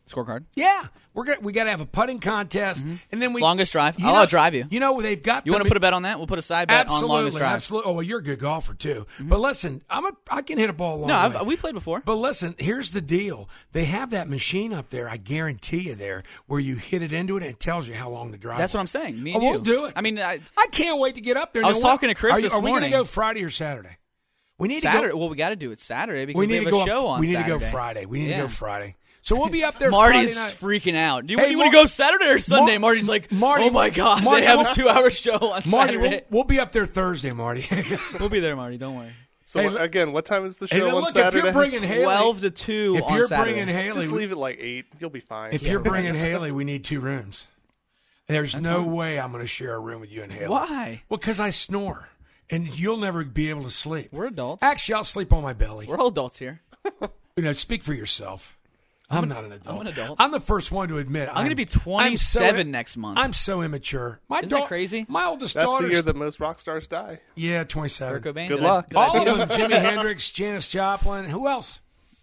Scorecard. Yeah, we're gonna, we got to have a putting contest, Mm-hmm. and then we Longest drive. you I'll know- drive you. You know they've got. You want to put a bet on that? We'll put a side bet absolutely, on longest drive. absolutely. Oh well, you're a good golfer too. But listen, I'm a I can hit a ball a long No, way. I've, we played before. But listen, here's the deal. They have that machine up there, I guarantee you there, where you hit it into it and it tells you how long the drive That's what I'm was. saying. Me Oh, and we'll you. do it. I mean, I, I can't wait to get up there. I was Now, what- talking to Chris are, you- this are we morning. going to go Friday or Saturday? We need Saturday. to go. Well, we got to do it Saturday because We we, need have to go. a show on we need Saturday. to go Friday. We need Yeah. to go Friday. So we'll be up there. Marty's Friday night. freaking out. Do you, Hey, you want Mar- to go Saturday or Sunday? Mar- Marty's like, Marty, oh my God, Marty, they have we'll- a two-hour show on Marty, we'll, Saturday. we'll be up there Thursday, Marty. We'll be there, Marty. Don't worry. So Hey, look- again, what time is the Hey, show look, on if Saturday? you're bringing Haley, Twelve to two. if on you're Saturday. bringing Haley, Just leave it like eight. You'll be fine. if you're bringing Haley, we need two rooms. There's no way I'm going to share a room with you and Haley. Why? Well, because I snore, and you'll never be able to sleep. We're adults. Actually, I'll sleep on my belly. We're all adults here. You know, speak for yourself. I'm, not an adult. I'm an adult. I'm the first one to admit I'm going to be twenty-seven next month. I'm so immature. My Isn't that daugh- crazy? My oldest That's the daughter's year that most rock stars die. yeah, twenty-seven. Kurt Cobain. Good Did luck. I, did I All beat of him? them: Jimi Hendrix, Janis Joplin. Who else?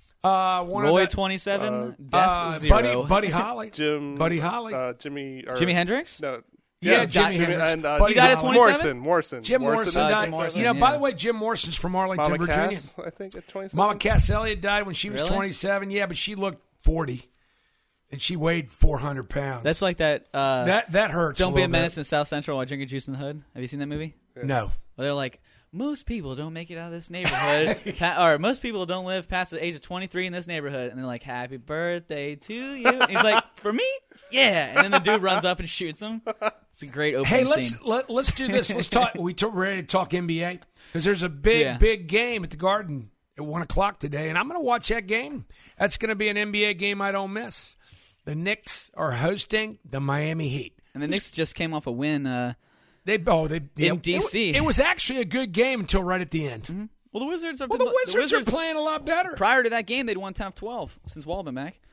Uh, one Roy of the, twenty-seven. Death uh, zero. Buddy, Buddy Holly, Jim, Buddy Holly. uh, Jimmy, or, Jimi Hendrix. No, Yeah, yeah, Jimi Jimmy Hendrix. and uh, Buddy He died at Holly. twenty-seven? Morrison, Morrison, Jim Morrison Uh, died. Jim Morrison, you know, yeah. by the way, Jim Morrison's from Arlington, Mama Virginia. Cass, I think at twenty-seven. Mama Cass Elliott died when she was Really? twenty-seven. Yeah, but she looked forty, and she weighed four hundred pounds. That's like that. Uh, that. That hurts. Don't a be a little menace bit. in South Central while drinking juice in the hood. Have you seen that movie? No. Well, they're like, most people don't make it out of this neighborhood, pa- or most people don't live past the age of twenty-three in this neighborhood. And they're like, happy birthday to you. And he's like, for me? Yeah. And then the dude runs up and shoots him. It's a great opening Hey, let's scene. let, let's do this. Let's talk. We t- ready to talk N B A because there's a big, Yeah. big game at the Garden at one o'clock today, and I'm going to watch that game. That's going to be an N B A game I don't miss. The Knicks are hosting the Miami Heat. And the Knicks just came off a win. Uh, They oh they yeah, D C. It, it was actually a good game until right at the end. Mm-hmm. well, the Wizards have Well, been, the Wizards, are playing a lot better. Prior to that game, they'd won ten of twelve since Wall been back.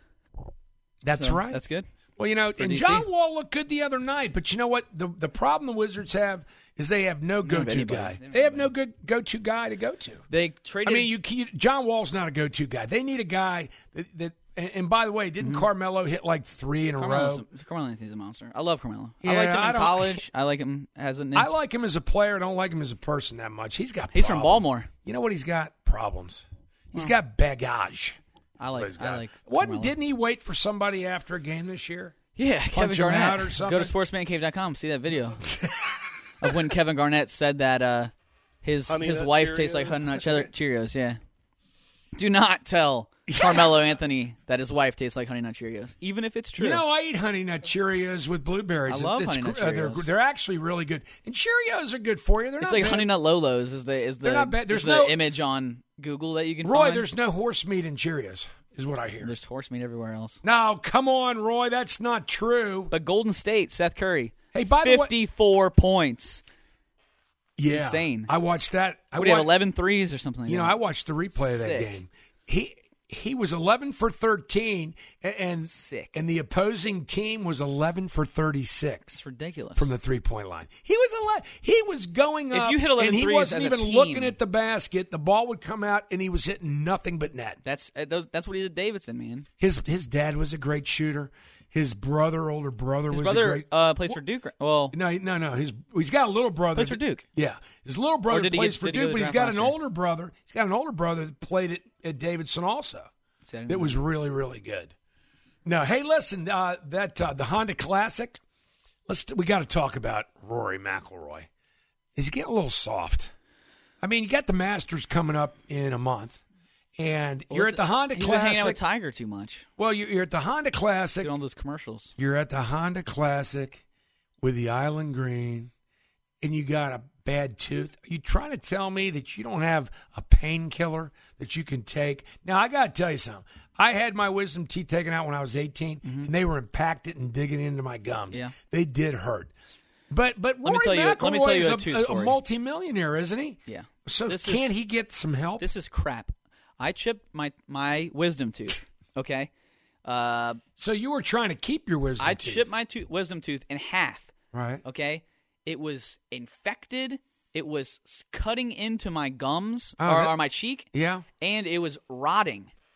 That's So right. That's good. Well, you know, and D C. John Wall looked good the other night, but you know what? The the problem the Wizards have is they have no have go-to anybody. guy. They don't They have have no good go-to guy to go to. They traded. I mean, you, you John Wall's not a go-to guy. They need a guy that. that and, and by the way, didn't Carmelo hit like three in a Carmelo's row? a, Carmelo Anthony's a monster. I love Carmelo. Yeah, I liked him I in don't- college. I like him as a Knick. I like him as a player. I don't like him as a person that much. He's got. He's from problems. Baltimore. You know what? He's got problems. He's got baggage. I like. I like. What Carmelo. didn't he wait for somebody after a game this year? Yeah, Kevin punch him Garnett. out or something? Go to sportsman cave dot com. See that video of when Kevin Garnett said that uh, his Honey his Nut wife tastes like Cheerios? Honey Nut Cheer- Cheerios. Yeah. Do not tell Carmelo Anthony that his wife tastes like Honey Nut Cheerios, even if it's true. You know, I eat Honey Nut Cheerios with blueberries. I love It's Honey Nut gr- uh, they're, Cheerios. they're actually really good, and Cheerios are good for you. They're it's not like bad. Honey Nut Lolos is the is the, They're not bad. is There's the no- image on Google that you can Roy, find. there's no horse meat in Cheerios, is what I hear. There's horse meat everywhere else. No, come on, Roy, that's not true. But Golden State, Seth Curry, Hey, by the way, fifty-four points. yeah, insane. I watched that. I What do you have, wa- eleven threes or something like You know, that? I watched the replay of that Sick. game. He he was eleven for thirteen, a- and Sick. and the opposing team was eleven for thirty-six. It's ridiculous. From the three-point line. He was ele- he was going If up, you hit eleven and he threes wasn't as a even team- looking at the basket. The ball would come out, and he was hitting nothing but net. That's uh, those, that's what he did, Davidson, man. His his dad was a great shooter. His brother, older brother, His was brother a great. uh, plays for Duke. right? Well, No, no, no. His he's got a little brother Plays for that- Duke. Yeah, his little brother did he plays get- for did he go Duke, to but the he's draft got an last year? older brother. He's got an older brother that played at, at Davidson also. See, I didn't That know was really, really good. No, hey, listen, uh, that uh, the Honda Classic. Let's we got to talk about Rory McIlroy. Is he getting a little soft? I mean, you got the Masters coming up in a month, and Well, you're it's- at the Honda he's been hanging out with Classic. Tiger too much. Well, you're, you're at the Honda Classic. Doing all those commercials. You're at the Honda Classic with the Island Green, and you got a bad tooth. Are you trying to tell me that you don't have a painkiller that you can take? Now, I got to tell you something. I had my wisdom teeth taken out when I was eighteen, and they were impacted and digging into my gums. Yeah. They did hurt. But but Let me Rory tell you- let me McIlroy tell you is a a, tooth a, a story. multimillionaire, isn't he? Yeah. So This can't is- he get some help? This is crap. I chipped my my wisdom tooth. Okay. Uh, So you were trying to keep your wisdom I teeth. chipped my tooth, wisdom tooth in half. Right. Okay. It was infected. It was s- cutting into my gums Oh, or, that- or my cheek, Yeah. and it was rotting.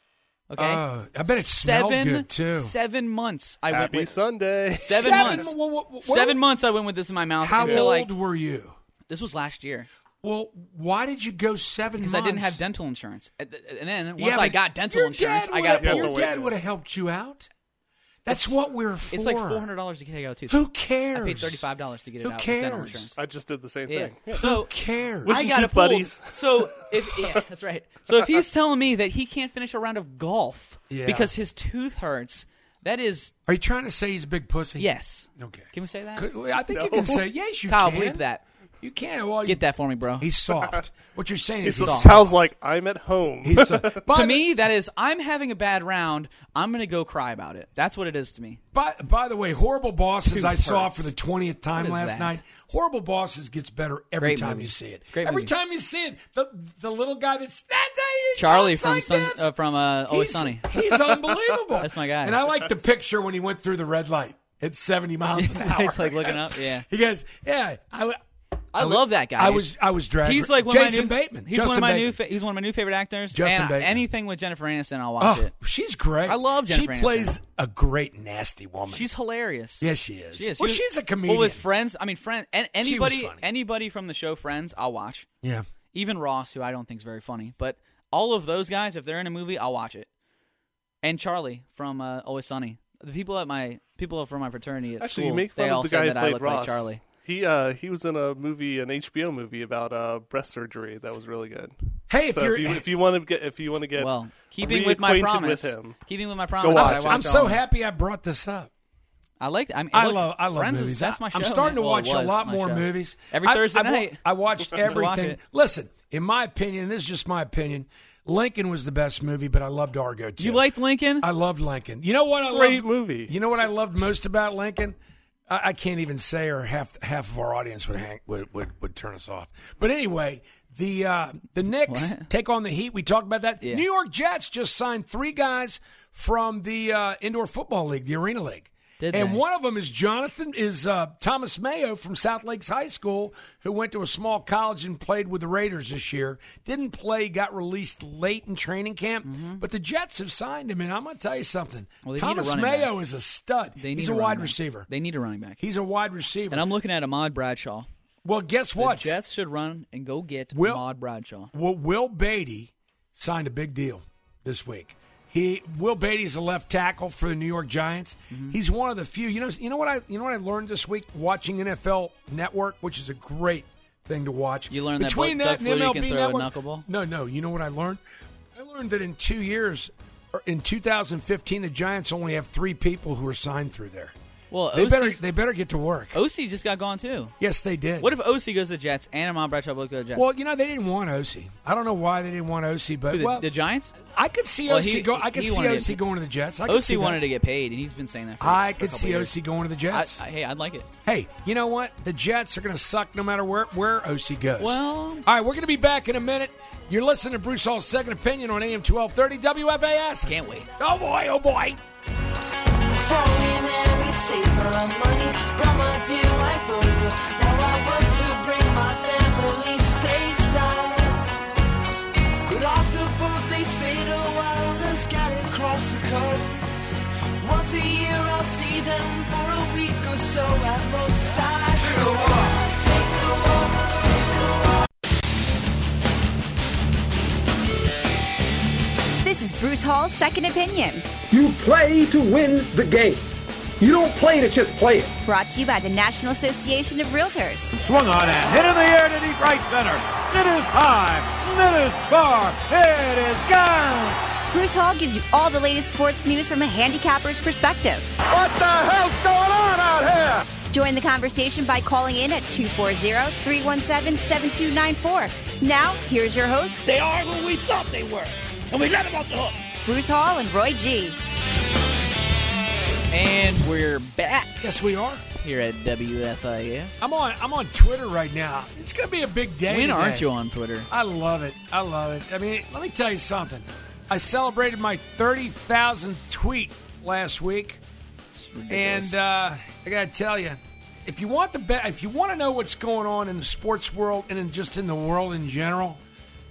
Okay, Uh, I bet it smelled seven, good, too. Seven months. I went Happy with Sunday. seven, Seven months. What, what, what, Seven months. I went with this in my mouth How until old like were you? this was last year Well, why did you go seven because months? I didn't have dental insurance, and then once Yeah, I but got dental your insurance, dad I got would've- a Your pulled. dad would have helped you out. That's what we're for. It's like four hundred dollars to take out a tooth. Who cares? I paid thirty five dollars to get it Who out with dental cares? insurance. I just did the same Yeah. thing. So Who cares? With I some got a tooth buddies. So if yeah, that's right. So if he's telling me that he can't finish a round of golf Yeah. because his tooth hurts, that is Are you trying to say he's a big pussy? yes. Okay. Can we say that? Could- I think you can say yes. You Kyle, can. bleep that. You can. Well, Get that for me, bro. He's soft. What you're saying It is he's soft. sounds like I'm at home. He's soft. By to the- me, that is I'm having a bad round. I'm gonna go cry about it. That's what it is to me. By, by the way, Horrible Bosses Tooth I saw hurts. for the twentieth time What is last that? night. Horrible Bosses gets better every Great time movie. you see it. Great every movie. time you see it, the the little guy that's that day Charlie talks from like Sun, this, uh, from uh, Always he's, Sunny. He's unbelievable. That's my guy. And I like the picture when he went through the red light at seventy miles an hour. It's like looking up. Yeah, He goes, yeah. I, I love that guy. I dude. was I was dragged. He's like one Jason of my new, Bateman. He's Justin one of my Bateman. new. Fa- he's one of my new favorite actors. Justin and Bateman. anything with Jennifer Aniston, I'll watch Oh, it. she's great. I love Jennifer She Aniston. plays a great nasty woman. She's hilarious. yes, she is. She is. Well, She was- she's a comedian. Well, with Friends, I mean, Friends, and She was anybody, funny. anybody from the show Friends, I'll watch. yeah. Even Ross, who I don't think is very funny, but all of those guys, if they're in a movie, I'll watch it. And Charlie from uh, Always Sunny. The people at my people from my fraternity at Actually, school, you make fun they of all the said guy who that I played look Ross. like Charlie. He uh, he was in a movie, an H B O movie about uh, breast surgery that was really good. Hey, if So you're, if you if you want to get if you want to get Well, keeping with my reacquainted promise, with him, keeping with my promise, watch I it. watch I'm so all of them. happy I brought this up. I like. I, mean, I look, love I love Friends movies. Is, that's my show. I'm starting to man. Well, watch it a was lot my more show. movies. Every I- Thursday I, wa- night. I watched I used to watch everything. it. Listen, in my opinion, this is just my opinion. Lincoln was the best movie, but I loved Argo too. You liked Lincoln? I loved Lincoln. You know what I Great loved? movie. You know what I loved most about Lincoln? I, I can't even say, or half half of our audience would hang, would, would would turn us off. But anyway, the uh, the Knicks What? take on the Heat. We talked about that. Yeah. New York Jets just signed three guys from the uh, Indoor Football League, the Arena League. Did and they? one of them is Jonathan is uh, Thomas Mayo from South Lakes High School, who went to a small college and played with the Raiders this year. Didn't play, got released late in training camp, but the Jets have signed him. And I'm going to tell you something. Mm-hmm. Well, they need a Thomas running Mayo back. is a stud. They need He's a, running wide back. receiver. They need a running back. He's a wide receiver. And I'm looking at Ahmad Bradshaw. well, guess The what? Jets should run and go get Will- Ahmad Bradshaw. Well, Will Beatty signed a big deal this week. He Will Beatty's a left tackle for the New York Giants. Mm-hmm. He's one of the few. You know, you know what I you know what I learned this week watching N F L Network, which is a great thing to watch. You learned that Between Doug and the Flutie M L B can throw a Network, knuckleball? No, no. You know what I learned? I learned that in two years, or in two thousand fifteen, the Giants only have three people who are signed through there. Well, They O C's, better they better get to work. O C just got gone too. Yes, they did. What if O C goes to the Jets and Ahmad Bradshaw both go to the Jets? Well, you know they didn't want O C. I don't know why they didn't want O C, but Who, the, well, the Giants? I could see Well, O C he- go. I could he see wanted O to C get- going to the Jets. I could O C see wanted that. to get paid, and he's been saying that for, I for a could couple see years. O C going to the I, Jets. I, hey, I'd like it. Hey, you know what? The Jets are going to suck no matter where where O C goes. Well- all right, we're going to be back in a minute. You're listening to Bruce Hall's Second Opinion on A M twelve thirty W F A S. Can't wait. Oh boy! Oh boy! Falling and we save my money, brought my dear wife over. Now I work to bring my family stateside. But off the boat they stayed a while and scattered across the coast. Once a year I'll see them for a week or so at most. I take a walk, take a walk, take a walk. This is Bruce Hall's Second Opinion, You play to win the game. You don't play to just play it. brought to you by the National Association of Realtors. Swung on and hit in the air to deep right center. It is high. It is far. It is gone. Bruce Hall gives you all the latest sports news from a handicapper's perspective. What the hell's going on out here? Join the conversation by calling in at two four zero, three one seven, seven two nine four. Now, here's your host, They are who we thought they were, and we let them off the hook. Bruce Hall and Roy G. And we're back Yes, we are. here at W F I S. I'm on. I'm on Twitter right now. It's going to be a big day. When today. aren't you on Twitter? I love it. I love it. I mean, let me tell you something. I celebrated my thirty thousandth tweet last week, and uh, I got to tell you, if you want the be- if you want to know what's going on in the sports world and in just in the world in general,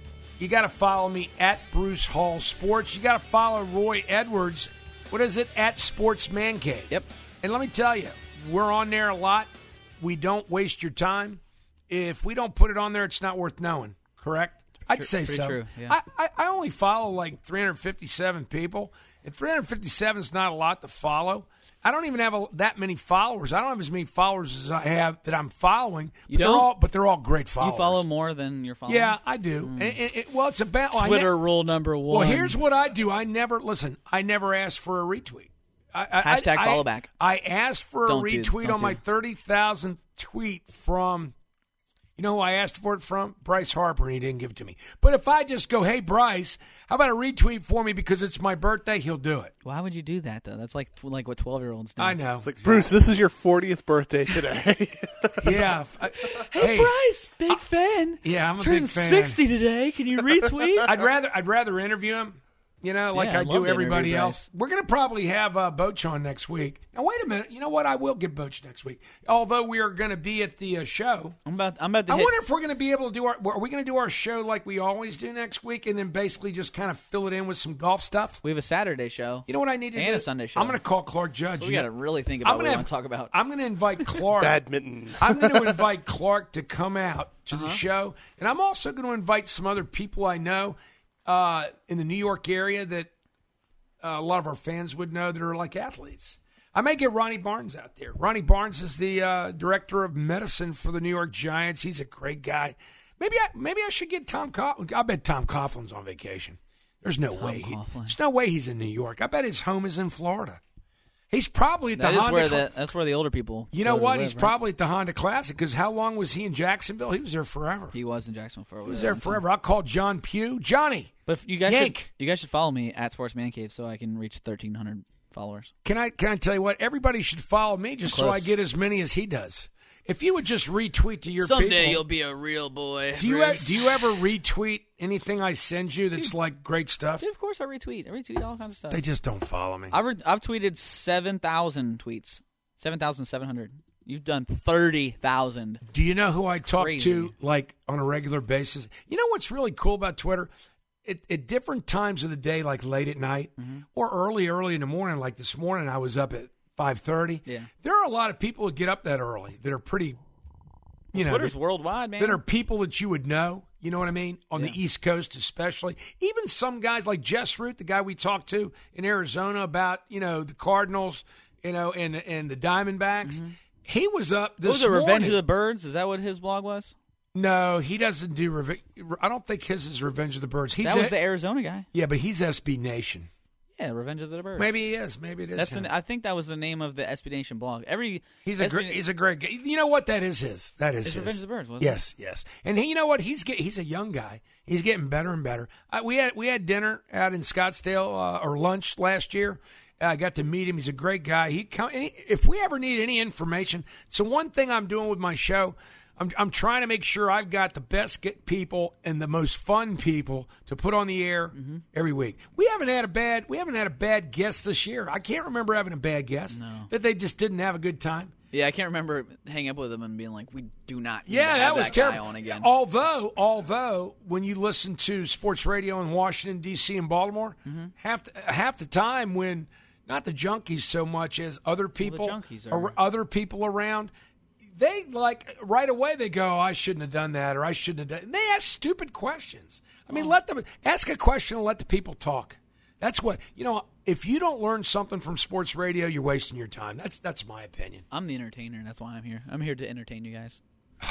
You got to follow me at Bruce Hall Sports. You got to follow Roy Edwards. What is it? At Sports Man Cave. Yep. And let me tell you, we're on there a lot. We don't waste your time. If we don't put it on there, it's not worth knowing. Correct? I'd True, say pretty so. true, yeah. I, I, I only follow like three hundred fifty-seven people, and three hundred fifty-seven is not a lot to follow. I don't even have a, that many followers. I don't have as many followers as I have that I'm following. But You they're don't? all, but they're all great followers. You follow more than you're following? Yeah, I do. And, and, and- well, it's about well, I Twitter ne- rule number one. Well, here's what I do. I never listen. I never ask for a retweet. I, I, Hashtag I, follow back. I asked for a Don't do- retweet don't on my do. thirty thousandth tweet from. You know who I asked for it from? Bryce Harper, and he didn't give it to me. But if I just go, hey, Bryce, how about a retweet for me because it's my birthday, he'll do it. Why would you do that, though? That's like like what twelve-year-olds do. I know. It's like, Bruce, this is your fortieth birthday today. Yeah. if I- Hey, Bryce, big fan. yeah, I'm a Turned big fan. sixty today. Can you retweet? I'd rather I'd rather interview him, you know, like Yeah, I I'd love do to everybody interview else. We're going to probably have uh, Boach on next week. Now, wait a minute. You know what? I will get Boach next week. Although we are going to be at the uh, show. I'm about. I'm about to. I hit, wonder if we're going to be able to do our. Are we going to do our show like we always do next week, and then basically just kind of fill it in with some golf stuff? We have a Saturday show. You know what I need to And do? a Sunday show. I'm going to call Clark Judge. So You we got to know- really think I'm about what gonna we have- want to talk about. I'm going to invite Clark. Badminton. I'm going to invite Clark to come out to Uh-huh. the show, and I'm also going to invite some other people I know uh, in the New York area that uh, a lot of our fans would know that are like athletes. I may get Ronnie Barnes out there. Ronnie Barnes is the uh, director of medicine for the New York Giants. He's a great guy. Maybe I maybe I should get Tom Coughlin. I bet Tom Coughlin's on vacation. There's no way. He, Coughlin. there's no way he's in New York. I bet his home is in Florida. He's probably at the That is Honda. where Cl- the that's where the older people. you know go to what? live, He's right? probably at the Honda Classic because how long was he in Jacksonville? He was there forever. He was in Jacksonville for a He was really there long time. forever. I'll call John Pugh. Johnny, But if you guys Yank. should you guys should follow me at Sports Man Cave so I can reach thirteen hundred followers. can I can I tell you what? Everybody should follow me just so I Close. get as many as he does. If you would just retweet to your Someday people. you'll be a real boy. do you e- Bruce. do you ever retweet anything I send you that's like great stuff? Dude, of course I retweet. I retweet all kinds of stuff. They just don't follow me. I've re- I've tweeted seven thousand tweets, seven thousand seven hundred. You've done thirty thousand. Do you know who I talk crazy. to like on a regular basis? You know what's really cool about Twitter? At, at different times of the day, like late at night Mm-hmm. or early, early in the morning, like this morning, I was up at five thirty. Yeah. There are a lot of people that get up that early that are pretty, you know, Twitter's that, worldwide, man. that are people that you would know. You know what I mean? On Yeah. the East Coast, especially. Even some guys like Jess Root, the guy we talked to in Arizona about, you know, the Cardinals, you know, and and the Diamondbacks. He was up What this was it, Revenge morning. of the Birds? Is that what his blog was? No, he doesn't do. Reve- I don't think his is Revenge of the Birds. He's That was a- the Arizona guy. yeah, but he's S B Nation. Yeah, Revenge of the Birds. Maybe he is. Maybe it is. That's him. an, I think that was the name of the S B Nation blog. Every he's a S B great. He's a great guy. You know what? That is his. That is It's his. Revenge of the Birds, wasn't yes, yes. And he, you know what? He's get, he's a young guy. He's getting better and better. Uh, we had we had dinner out in Scottsdale uh, or lunch last year. I got to meet him. He's a great guy. He come, any, if we ever need any information, so one thing I'm doing with my show, I'm I'm trying to make sure I've got the best get people and the most fun people to put on the air Mm-hmm. every week. We haven't had a bad we haven't had a bad guest this year. I can't remember having a bad guest No. that they just didn't have a good time. Yeah, I can't remember hanging up with him and being like, "We do not." Need Yeah, to have that was guy terrible. On again. Although, although when you listen to sports radio in Washington D C and Baltimore, Mm-hmm. half the, half the time when not the junkies so much as other people, junkies or are- other people around, they like right away they go, oh, "I shouldn't have done that," or "I shouldn't have done." And they ask stupid questions. I Oh. mean, let them ask a question and let the people talk. That's what you know. If you don't learn something from sports radio, you're wasting your time. That's that's my opinion. I'm the entertainer. That's why I'm here. I'm here to entertain you guys.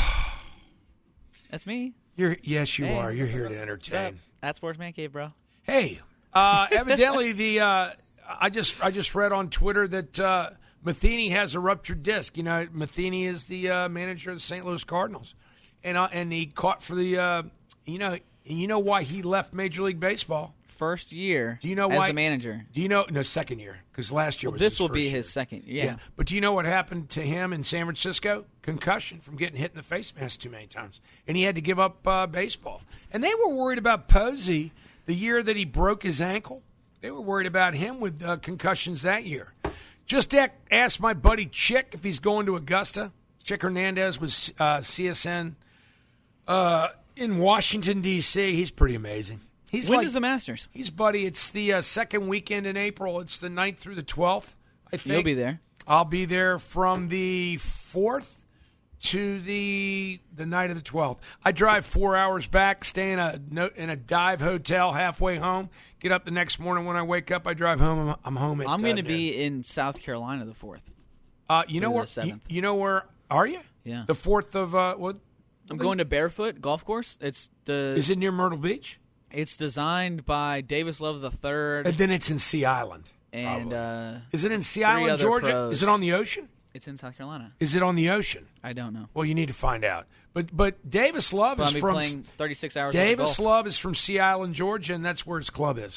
That's me. You're yes, you Hey. are. You're here to What's up? entertain. At Sports Man Cave, bro. Hey, uh, evidently the uh, I just I just read on Twitter that uh, Matheny has a ruptured disc. You know, Matheny is the uh, manager of the Saint Louis Cardinals, and uh, and he caught for the uh, you know you know why he left Major League Baseball. First year. Do you know as why the manager? Do you know no second year because last year Well, was this his will first be year. his second. Yeah. Yeah, but do you know what happened to him in San Francisco? Concussion from getting hit in the face mask too many times, and he had to give up uh, baseball. And they were worried about Posey the year that he broke his ankle. They were worried about him with uh, concussions that year. Just ac- asked my buddy Chick if he's going to Augusta. Chick Hernandez was uh, C S N uh, in Washington, D C He's pretty amazing. He's when like, is the Masters? He's buddy. It's the uh, second weekend in April. It's the ninth through the twelfth, I think. You'll be there. I'll be there from the fourth to the the night of the twelfth. I drive four hours back, stay in a in a dive hotel halfway home. Get up the next morning when I wake up. I drive home. I'm, I'm home at. I'm going to uh, be in South Carolina the fourth. Uh, you know the where? You, seventh. you know where? Are you? Yeah. The fourth of uh, what? I'm going to Barefoot Golf Course. It's the. Is it near Myrtle Beach? It's designed by Davis Love the Third. And then it's in Sea Island. And uh, is it in Sea three Island, other Georgia? pros. Is it on the ocean? It's in South Carolina. Is it on the ocean? I don't know. Well, you need to find out. But but Davis Love But is I'll be from playing thirty-six hours. Davis of golf. Love is from Sea Island, Georgia, and that's where his club is.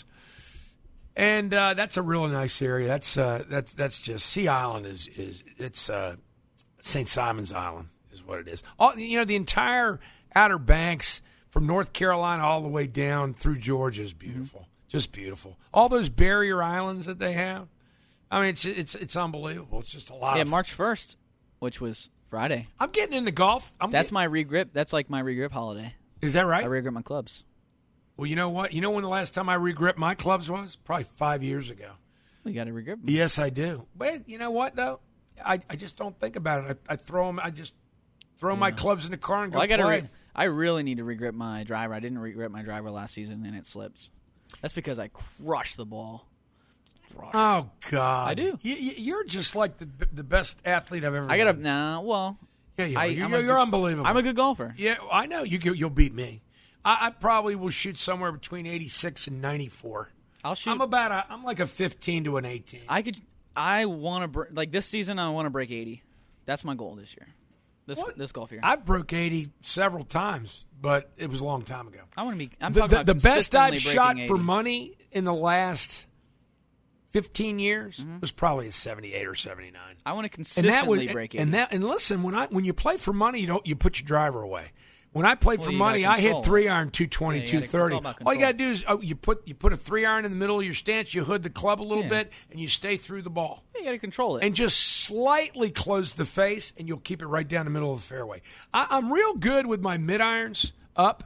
And uh, that's a really nice area. That's uh, that's that's just Sea Island is is it's uh, Saint Simon's Island is what it is. All you know, the entire Outer Banks from North Carolina all the way down through Georgia is beautiful, mm-hmm. just beautiful. All those barrier islands that they have. I mean, it's it's it's unbelievable. It's just a lot. Yeah, of March first, which was Friday. I'm getting into golf. I'm That's get- my regrip. That's like my regrip holiday. Is that right? I regrip my clubs. Well, you know what? You know when the last time I regripped my clubs was? Probably five years ago. Well, you got to regrip them. Yes, I do. But you know what, though? I, I just don't think about it. I, I throw them. I just throw yeah. my clubs in the car and go well, I gotta play. Re- I really need to regrip my driver. I didn't regrip my driver last season, and it slips. That's because I crushed the ball. Crushed. Oh, God. I do. You, you're just like the the best athlete I've ever I got to, known. nah, well. Yeah, yeah. I, You're, you're, you're unbelievable. I'm a good golfer. Yeah, I know. You, you'll beat me. I, I probably will shoot somewhere between eighty-six and ninety-four. I'll shoot. I'm about a, I'm like a fifteen to an eighteen. I could. I want to br- like this season. I want to break eighty. That's my goal this year. This What? this golf year. I've broke eighty several times, but it was a long time ago. I want to be. I'm the, talking the, about the best I've consistently shot breaking for eighty. money in the last fifteen years Mm-hmm. was probably a seventy-eight or seventy-nine. I want to And consistently that would break eighty. and that and listen, when I when you play for money, you don't you put your driver away. When I played Well, for you money, gotta I hit control. three iron two twenty, Yeah, you two gotta- thirty. it's all about All you control. got to do is oh, you put you put a three iron in the middle of your stance, you hood the club a little Yeah. bit, and you stay through the ball. you got to control it. And just slightly close the face, and you'll keep it right down the middle of the fairway. I, I'm real good with my mid irons up,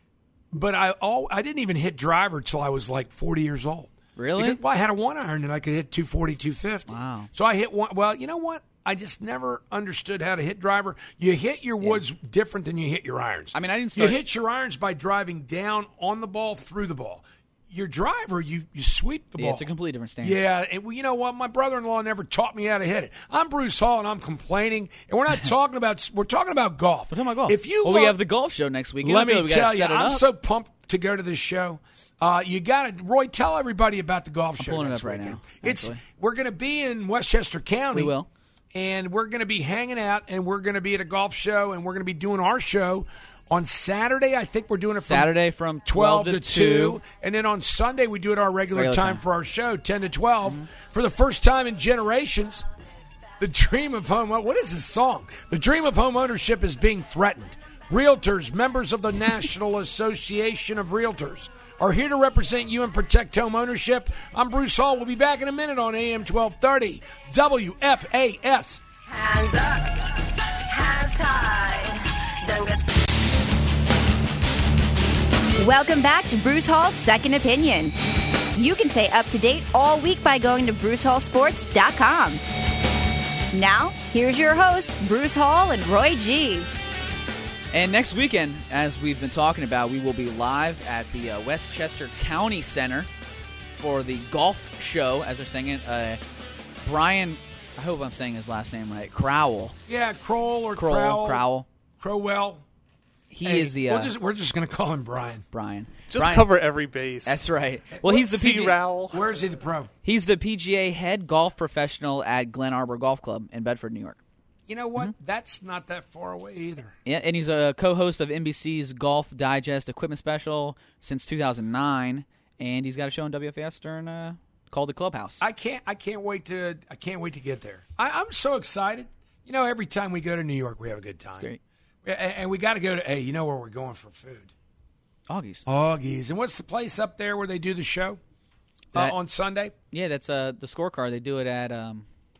but I all I didn't even hit driver till I was like forty years old. Really? Because, well, I had a one iron and I could hit two forty, two fifty. Wow. So I hit one. Well, you know what? I just never understood how to hit driver. You hit your woods different than you hit your irons. I mean, I didn't start- You hit your irons by driving down on the ball, through the ball. Your driver, you, you sweep the yeah, ball. it's a completely different stance. Yeah, and well, you know what? My brother-in-law never taught me how to hit it. I'm Bruce Hall, and I'm complaining. And we're not talking about. We're talking about golf. We're talking about golf. If you well, look, we have the golf show next week. let me we gotta tell you, set it I'm up. so pumped to go to this show. Uh, you got to, Roy. Tell everybody about the golf I'm show pulling it next up right weekend. now, It's actually. we're going to be in Westchester County. We will. And we're going to be hanging out, and we're going to be at a golf show, and we're going to be doing our show on Saturday. I think we're doing it from Saturday from twelve, twelve to to two. two. And then on Sunday, we do it our regular, Regular time, time. for our show, ten to twelve. Mm-hmm. For the first time in generations, the dream of home what is this song? The dream of home ownership is being threatened. Realtors, members of the National Association of Realtors, are here to represent you and protect home ownership. I'm Bruce Hall. We'll be back in a minute on A M twelve thirty W F A S. Hands up, hands high. Dungus. Welcome back to Bruce Hall's Second Opinion. You can stay up to date all week by going to bruce hall sports dot com. Now, here's your hosts, Bruce Hall and Roy G. And next weekend, as we've been talking about, we will be live at the uh, Westchester County Center for the golf show, as they're saying it. Uh, Brian, I hope I'm saying his last name right, Crowell. Yeah, Kroll or Kroll, Crowell. Crowell. Crowell. He Hey, is the uh, we'll just, we're just going to call him Brian. Brian. Just Brian, cover every base. That's right. Well, he's the P G A, C-Rowell. Where is he the pro? he's the P G A head golf professional at Glen Arbor Golf Club in Bedford, New York. You know what? Mm-hmm. That's not that far away either. Yeah, and he's a co-host of N B C's Golf Digest Equipment Special since two thousand nine, and he's got a show on W F A S during uh, called the Clubhouse. I can't. I can't wait to. I can't wait to get there. I, I'm so excited. You know, every time we go to New York, we have a good time. It's great. And, and we got to go to. Hey, you know where we're going for food? Augie's. Augie's. And what's the place up there where they do the show uh, That- on Sunday? Yeah, that's uh, the scorecard. They do it at um,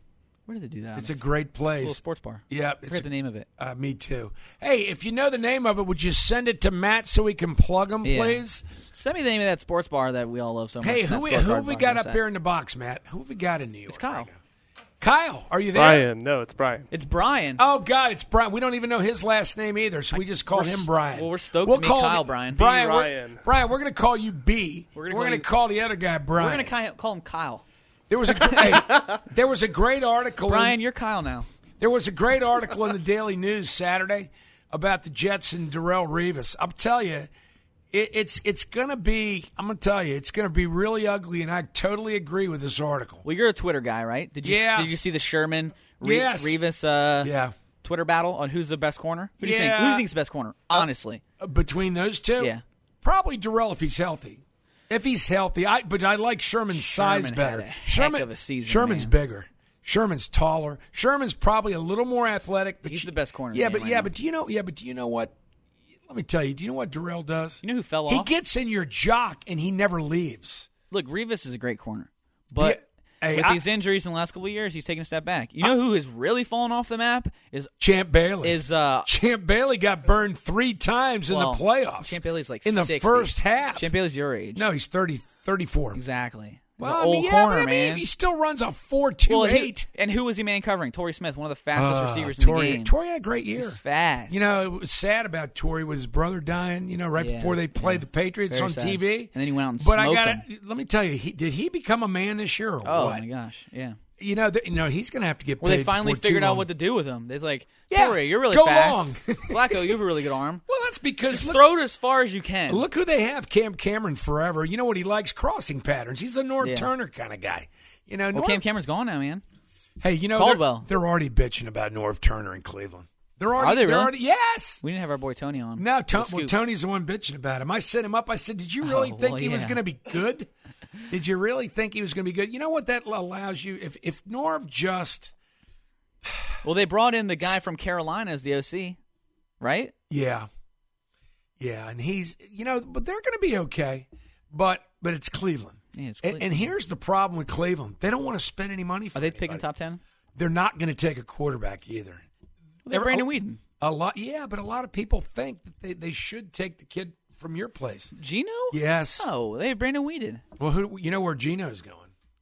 Where did they do that? It's a great place. Little sports bar. Yeah. I forget the name of it. Uh, me too. Hey, if you know the name of it, would you send it to Matt so we can plug them, Yeah. please? Send me the name of that sports bar that we all love so much. Hey, That who, we, scorecard who have we bar, got what's up that? there in the box, Matt? Who have we got in New York? It's Kyle. right now? Kyle, are you there? Brian. No, it's Brian. It's Brian. Oh, God, it's Brian. We don't even know his last name either, so we just call we're him s- Brian. well, we're stoked we'll to meet call Kyle, the- Brian. B. Brian, we're, Ryan. Brian, we're going to call you B. We're We're gonna going call to you- call the other guy We're Brian. going to call him Kyle. There was a hey, there was a great article. Brian, in, you're Kyle now. There was a great article in the Daily News Saturday about the Jets and Darrelle Revis. I'll tell you, it, it's it's going to be. I'm going to tell you, it's going to be really ugly, and I totally agree with this article. Well, you're a Twitter guy, right? Did you Yeah. Did you see the Sherman Re- Yes. Revis uh, Yeah, Twitter battle on who's the best corner? Who do you think? Yeah. Who do you think's the best corner? Honestly, Uh, between those two, Yeah. probably Darrelle if he's healthy. If he's healthy, I but I like Sherman's Sherman size had better. a heck Sherman, of a season, Sherman's man. bigger. Sherman's taller. Sherman's probably a little more athletic. But He's you- the best corner in Yeah, the but game right yeah, now. but do you know? Yeah, but do you know what? Let me tell you. Do you know what Darrelle does? you know who fell He off? gets in your jock and he never leaves. Look, Revis is a great corner, but Yeah, hey, with I- these injuries in the last couple of years, he's taking a step back. You know who has really fallen off the map is Champ Bailey. is uh Champ Bailey got burned three times well, in the playoffs. Champ Bailey's like in the sixty. first half. Champ Bailey's your age. No, he's thirty, thirty-four. exactly. He's Well, an I old mean, yeah, corner, but I mean, man. he still runs a four two well, he- eight. and who was he man covering? Torrey Smith, one of the fastest Uh, receivers Torrey, in the game. Torrey had a great year. He's fast. You know, it was sad about Torrey with his brother dying, you know, right Yeah, before they played yeah. the Patriots Very on sad. T V. And then he went out and But I smoked got him. Let me tell you, he, did he become a man this year or Oh what? my gosh, yeah. You know, th- you know, he's going to have to get Well, paid they finally before too figured out long. what to do with him. They're like, Yeah, Torrey, you're really go fast. long. Flacco, you have a really good arm. Well, that's because Just look, throw it as far as you can. look who they have, Cam Cameron forever. You know what he likes? Crossing patterns. He's a North Yeah. Turner kind of guy. You know, well, North, Cam Cameron's gone now, man. hey, you know, Caldwell. They're, they're already bitching about North Turner in Cleveland. They're already, Are they they're really? already, yes. We didn't have our boy Tony on. No, to- The well, scoop. Tony's the one bitching about him. I set him up. I said, "Did you really Oh, think well, he was yeah. going to be good? Did you really think he was going to be good? You know what that allows you? If if Norv just, Well, they brought in the guy from Carolina as the O C, right? yeah, yeah, and he's, you know, but they're going to be okay. But but it's Cleveland. Yeah, it's And, Cleveland. and here's the problem with Cleveland: they don't want to spend any money. For Are they anybody. picking top ten? They're not going to take a quarterback either. Well, they're Every- Brandon oh, Whedon. A lot, yeah, but a lot of people think that they, they should take the kid from your place. Gino? Yes. Oh, they have Brandon Whedon. Well, who you know where Gino's going?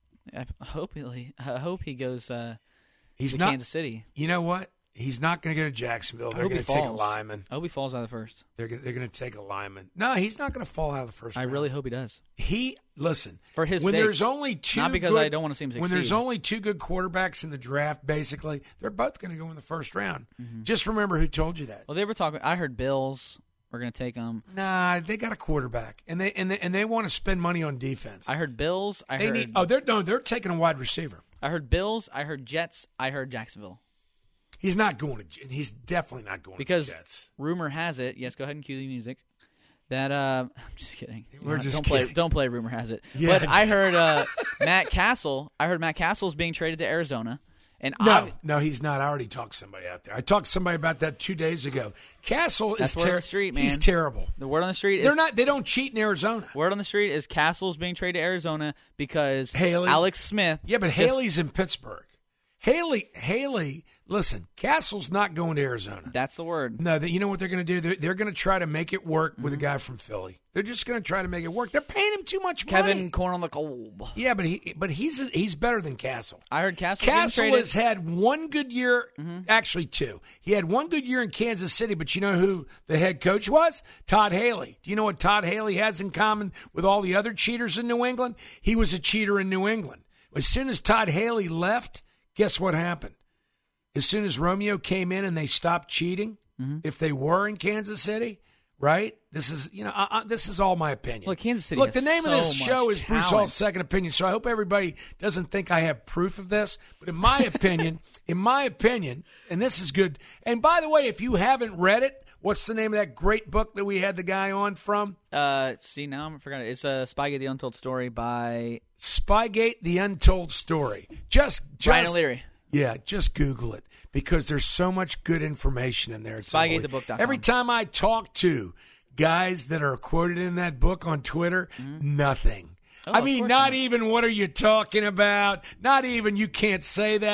I hope he. I hope he goes uh, He's to not. Kansas City. You know what? He's not going to go to Jacksonville. I They're hope going he to take a falls. lineman. I hope he falls out of the first. They're gonna, they're going to take a lineman. No, he's not going to fall out of the first I round. really hope he does. He listen For his when sake. there's only two. Not because good- I don't want to see him When there's succeed. only two good quarterbacks in the draft, basically, they're both going to go in the first round. Mm-hmm. Just remember who told you that. Well, they were talking. I heard Bills were going to take him. Nah, they got a quarterback, and they and they, and they want to spend money on defense. I heard Bills. I they heard. need. Oh, they're no, they're taking a wide receiver. I heard Bills. I heard Jets. I heard Jacksonville. He's not going to. He's definitely not going Because to the Jets. rumor has it. Yes, go ahead and cue the music. That uh, I'm just kidding. We're Don't just play. kidding. Don't play. Rumor has it. Yeah, but I just- heard uh, Matt Castle. I heard Matt Castle's being traded to Arizona. And No, ob- no, he's not. I already talked to somebody out there. I talked to somebody about that two days ago. Castle That's is word on ter- the street, man. He's terrible. the word on the street They're is not. They don't cheat in Arizona. word on the street is Castle's being traded to Arizona because Haley. Alex Smith. Yeah, but just- Haley's in Pittsburgh. Haley, Haley. Listen, Castle's not going to Arizona. That's the word. No, they, you know what they're going to do? They're, they're going to try to make it work with a Mm-hmm. guy from Philly. They're just going to try to make it work. They're paying him too much Kevin money. Corn on the Cob. Yeah, but he, but he's he's better than Castle. I heard Castle. Castle being traded. has had one good year, Mm-hmm. actually two. He had one good year in Kansas City, but you know who the head coach was? Todd Haley. Do you know what Todd Haley has in common with all the other cheaters in New England? He was a cheater in New England. As soon as Todd Haley left, guess what happened? As soon as Romeo came in and they stopped cheating, Mm-hmm. if they were in Kansas City, right? This is, you know, uh, uh, this is all my opinion. Look, Kansas City Look, the has name so of this much show is Bruce talent. Hall's Second Opinion, so I hope everybody doesn't think I have proof of this. But in my opinion, in my opinion, and this is good. And by the way, if you haven't read it, what's the name of that great book that we had the guy on from? Uh, see, now I'm forgot it. It's uh, Spygate: The Untold Story by Spygate: The Untold Story. Just, just Brian O'Leary. Yeah, just Google it because there's so much good information in there. It's Spygate unbelievable. the book dot com. Every time I talk to guys that are quoted in that book on Twitter, nothing. Oh, I of mean, course not not. even what are you talking about? Not even you can't say that.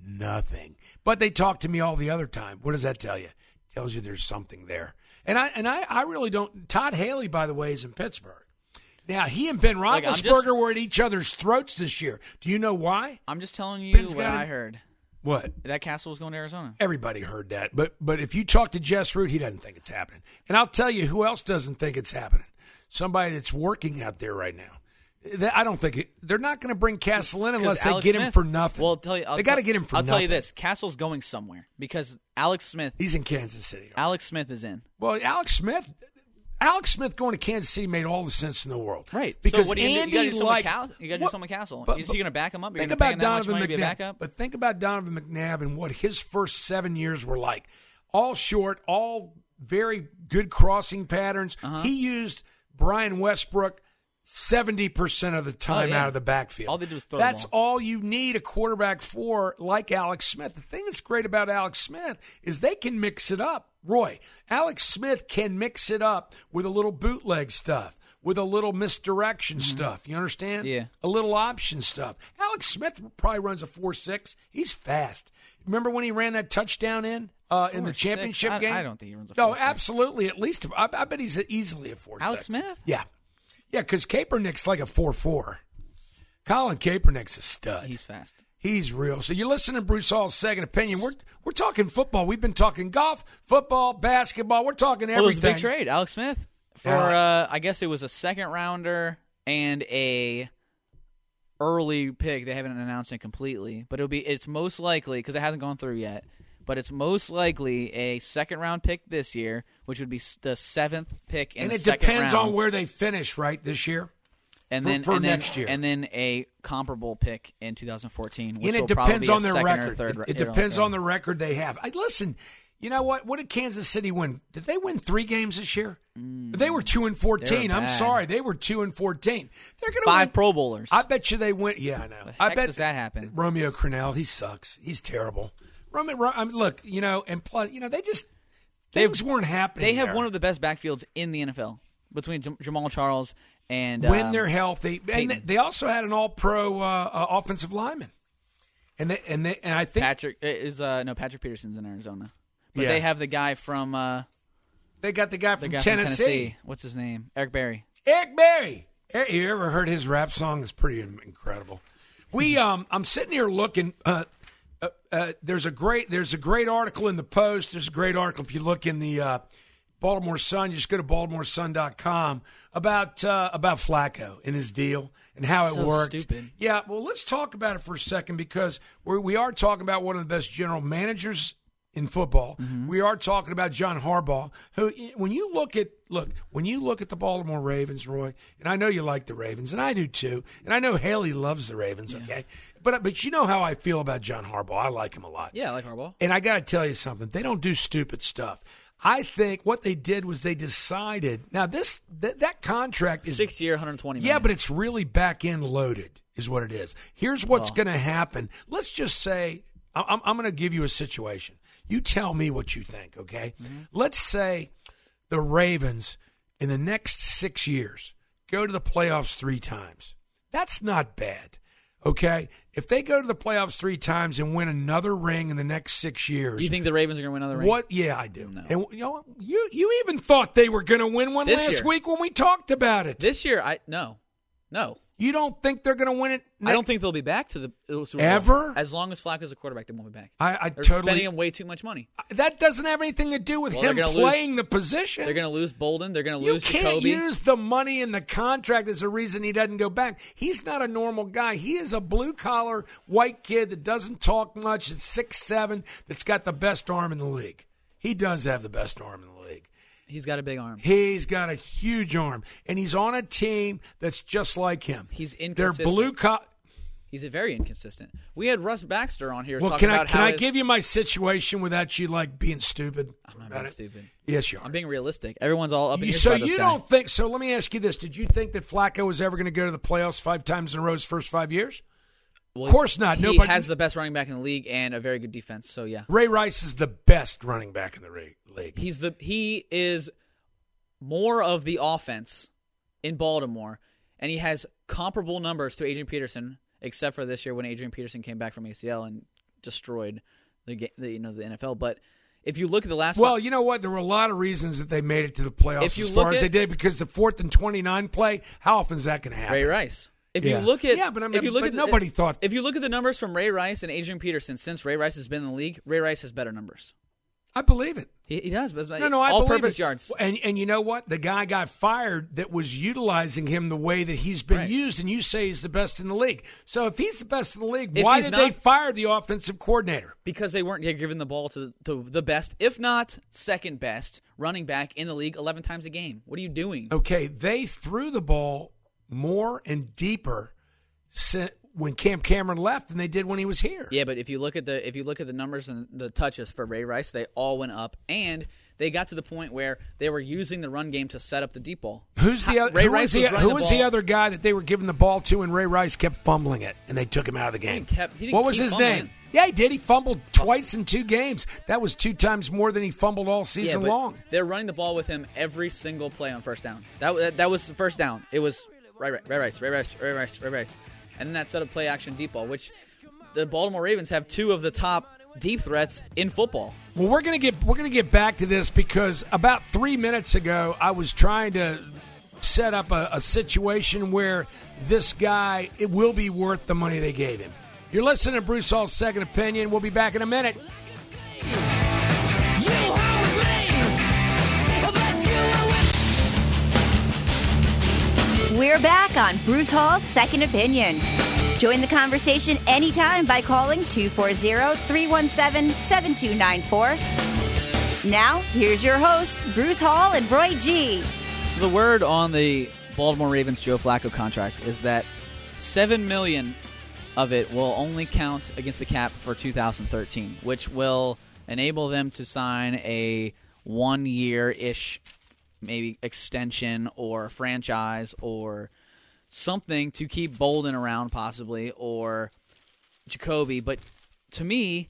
nothing. But they talk to me all the other time. What does that tell you? It tells you there's something there. And I and I, I really don't. Todd Haley, by the way, is in Pittsburgh. Now, he and Ben Like, I'm Roethlisberger just- were at each other's throats this year. Do you know why? I'm just telling you Ben's what got I it. heard. What? That Castle was going to Arizona. Everybody heard that. But but if you talk to Jess Root, he doesn't think it's happening. And I'll tell you who else doesn't think it's happening. Somebody that's working out there right now. That- I don't think it, they're not going to bring Castle in unless they Alex get him Smith- for nothing. Well, I'll tell you, I'll they got to tell- get him for I'll nothing. tell you this: Castle's going somewhere because Alex Smith. He's in Kansas City. Alex Smith is in. Well, Alex Smith, Alex Smith going to Kansas City made all the sense in the world. Right. Because so what do you, Andy do? you got to do something liked, with Castle. You got to do what- something with Castle. but- is but he going to back him up? You're Think gonna pay about him that much Donovan money to be a McNabb. backup? But think about Donovan McNabb and what his first seven years were like. All short, all very good crossing patterns. Uh-huh. He used Brian Westbrook seventy percent of the time Oh, yeah. out of the backfield. All they do is throw the That's ball. all you need a quarterback for, like Alex Smith. The thing that's great about Alex Smith is they can mix it up. Roy, Alex Smith can mix it up with a little bootleg stuff, with a little misdirection stuff. You understand? Mm-hmm. Yeah. A little option stuff. Alex Smith probably runs a four six. He's fast. Remember when he ran that touchdown in uh, in the four six? championship I- game? I don't think he runs a No, four six. absolutely. At least, I, I bet he's easily a four six. Alex Smith? Yeah. Yeah, because Kaepernick's like a four four. Colin Kaepernick's a stud. He's fast. He's real. So you're listening to Bruce Hall's Second Opinion. We're we're talking football. We've been talking golf, football, basketball. We're talking Well, it was a everything. big trade. Alex Smith for Yeah. uh, I guess it was a second rounder and a early pick. They haven't announced it completely, but it'll be. It's most likely because it hasn't gone through yet. But it's most likely a second round pick this year, which would be s- the seventh pick in And the it second depends round. on where they finish, right, this year? and for- then for and then- next year. and then a comparable pick in two thousand fourteen, which And it will probably depends be a on their second record. Or third, It, ra- it you know, depends yeah. on the record they have. I, listen, you know what? What did Kansas City win? Did they win three games this year? They were two and fourteen. I'm bad. sorry, they were two and fourteen. They're going to five win. Pro Bowlers. I bet you they win. Yeah, I know. The I heck bet does that happen? Romeo Crennel, he sucks. He's terrible. Romeo, Ro- I mean, look, you know, and plus, you know, they just things They've- weren't happening. They have there. one of the best backfields in the N F L between Jam- Jamal Charles and when um, they're healthy, and Peyton. they, they also had an All-Pro uh, uh, offensive lineman, and they and they and I think Patrick is uh, no Patrick Peterson's in Arizona, but Yeah. they have the guy from uh, they got the guy the from guy Tennessee. from Tennessee. What's his name? Eric Berry. Eric Berry. Eric, you ever heard his rap song? It's pretty incredible. We, um, I'm sitting here looking. Uh, uh, uh, there's a great, there's a great article in the Post. There's a great article if you look in the uh, Baltimore Sun. You just go to baltimore sun dot com about uh, about Flacco and his deal and how it So worked. stupid. Yeah, well, let's talk about it for a second because we're, we are talking about one of the best general managers in football. Mm-hmm. We are talking about John Harbaugh, who, when you look at look when you look at the Baltimore Ravens, Roy, and I know you like the Ravens, and I do too, and I know Haley loves the Ravens. Okay, but but you know how I feel about John Harbaugh. I like him a lot. Yeah, I like Harbaugh. And I got to tell you something. They don't do stupid stuff. I think what they did was they decided. Now this that, that contract is Six year, one hundred twenty. yeah, million. but it's really back end loaded, is what it is. Here's what's Oh. going to happen. Let's just say I'm, I'm going to give you a situation. You tell me what you think, okay? Mm-hmm. Let's say the Ravens in the next six years go to the playoffs three times. That's not bad, okay? If they go to the playoffs three times and win another ring in the next six years, you think the Ravens are going to win another ring? what? Yeah, I do. No. And you know, you you even thought they were going to win one This last year. week when we talked about it. This year? I no, no. You don't think they're going to win it? I don't think they'll be back to the Super Bowl. Ever? As long as Flacco's a quarterback, they won't be back. I, I They're totally. spending him way too much money. That doesn't have anything to do with Well, him they're gonna playing the position. They're going to lose Bolden. They're going to you lose can't Jacoby. use the money in the contract as a reason he doesn't go back. He's not a normal guy. He is a blue collar white kid that doesn't talk much. That's six seven. That's got the best arm in the league. He does have the best arm in the league. He's got a big arm. He's got a huge arm, and he's on a team that's just like him. He's They're inconsistent. blue collar. He's a very inconsistent. We had Russ Baxter on here Well, talking can I about can how I his- give you my situation without you like being stupid? I'm not about being it? stupid. Yes, you are. I'm being realistic. Everyone's all up in You- his so about this you guy. don't think? So let me ask you this: did you think that Flacco was ever going to go to the playoffs five times in a row his first five years? Well, Of course not. He Nobody has the best running back in the league and a very good defense. So yeah, Ray Rice is the best running back in the re- league. he's the he is more of the offense in Baltimore, and he has comparable numbers to Adrian Peterson, except for this year when Adrian Peterson came back from A C L and destroyed the, ga- the you know the N F L. But if you look at the last, well, you know what? There were a lot of reasons that they made it to the playoffs If you as far look as at- they did, because the fourth and twenty-nine play, how often is that going to happen? Ray Rice. If Yeah. you look at Yeah, but I mean, if you look but at the- nobody thought- if you look at the numbers from Ray Rice and Adrian Peterson since Ray Rice has been in the league, Ray Rice has better numbers. I believe it. He, he does, but No, no, I all believe purpose it. yards. And and you know what? The guy got fired that was utilizing him the way that he's been Right. used, and you say he's the best in the league. So if he's the best in the league, If why he's did not- they fire the offensive coordinator? Because they weren't giving the ball to, to the best, if not second best, running back in the league eleven times a game. What are you doing? Okay, they threw the ball more and deeper si- when Cam Cameron left than they did when he was here. Yeah, but if you look at the if you look at the numbers and the touches for Ray Rice, they all went up, and they got to the point where they were using the run game to set up the deep ball. Who's the How- other, Ray who Rice was the, was running who the was the ball- other guy that they were giving the ball to, and Ray Rice kept fumbling it, and they took him out of the game? He kept- he didn't what was keep his fumbling. name? Yeah, he did. He fumbled twice in two games. That was two times more than he fumbled all Yeah, season but long. they're running the ball with him every single play on first down. That that, that was the first down. It was Ray, Ray, Ray Rice, Ray Rice, Ray Rice, Ray Rice, and then that set up play action deep ball, which the Baltimore Ravens have two of the top deep threats in football. Well, we're gonna get we're gonna get back to this because about three minutes ago, I was trying to set up a, a situation where this guy it will be worth the money they gave him. You're listening to Bruce Hall's Second Opinion. We'll be back in a minute. We're back on Bruce Hall's Second Opinion. Join the conversation anytime by calling two four zero, three one seven, seven two nine four. Now, here's your hosts, Bruce Hall and Roy G. So the word on the Baltimore Ravens Joe Flacco contract is that seven million dollars of it will only count against the cap for two thousand thirteen, which will enable them to sign a one-year-ish maybe extension or franchise or something to keep Bolden around possibly or Jacoby. But to me,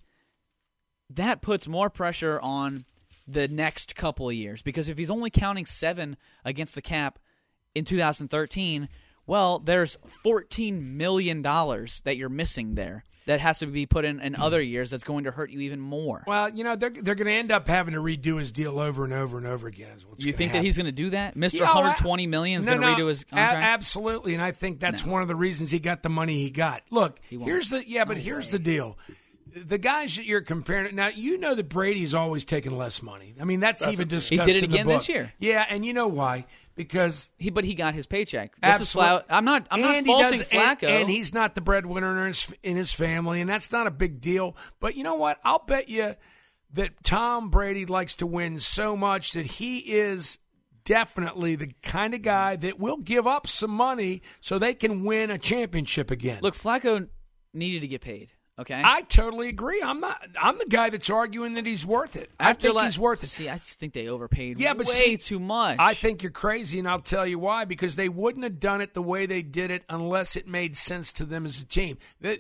that puts more pressure on the next couple of years because if he's only counting seven against the cap in two thousand thirteen, well, there's fourteen million dollars that you're missing there that has to be put in in other years that's going to hurt you even more. Well, you know, they're, they're going to end up having to redo his deal over and over and over again. Is what's You gonna think happen. that he's going to do that? Mister Yeah, one hundred twenty million dollars is no, going to no, redo his a- contract? absolutely, and I think that's No. one of the reasons he got the money he got. Look, He won't. here's the yeah, but No here's way. the deal. The guys that you're comparing now, you know that Brady's always taken less money. I mean, that's, That's even a- discussed He did it in the again this book. year. Yeah, and you know why? Because He, but he got his paycheck. This is Absolute- Flau- I'm not. I'm not and he faulting does- Flacco. and, and he's not the breadwinner in his, in his family, and that's not a big deal. But you know what? I'll bet you that Tom Brady likes to win so much that he is definitely the kind of guy that will give up some money so they can win a championship again. Look, Flacco needed to get paid. Okay, I totally agree. I'm not. I'm the guy that's arguing that he's worth it. I After think la- he's worth it. See, I just think they overpaid. Yeah, but way see, too much. I think you're crazy, and I'll tell you why. Because they wouldn't have done it the way they did it unless it made sense to them as a team.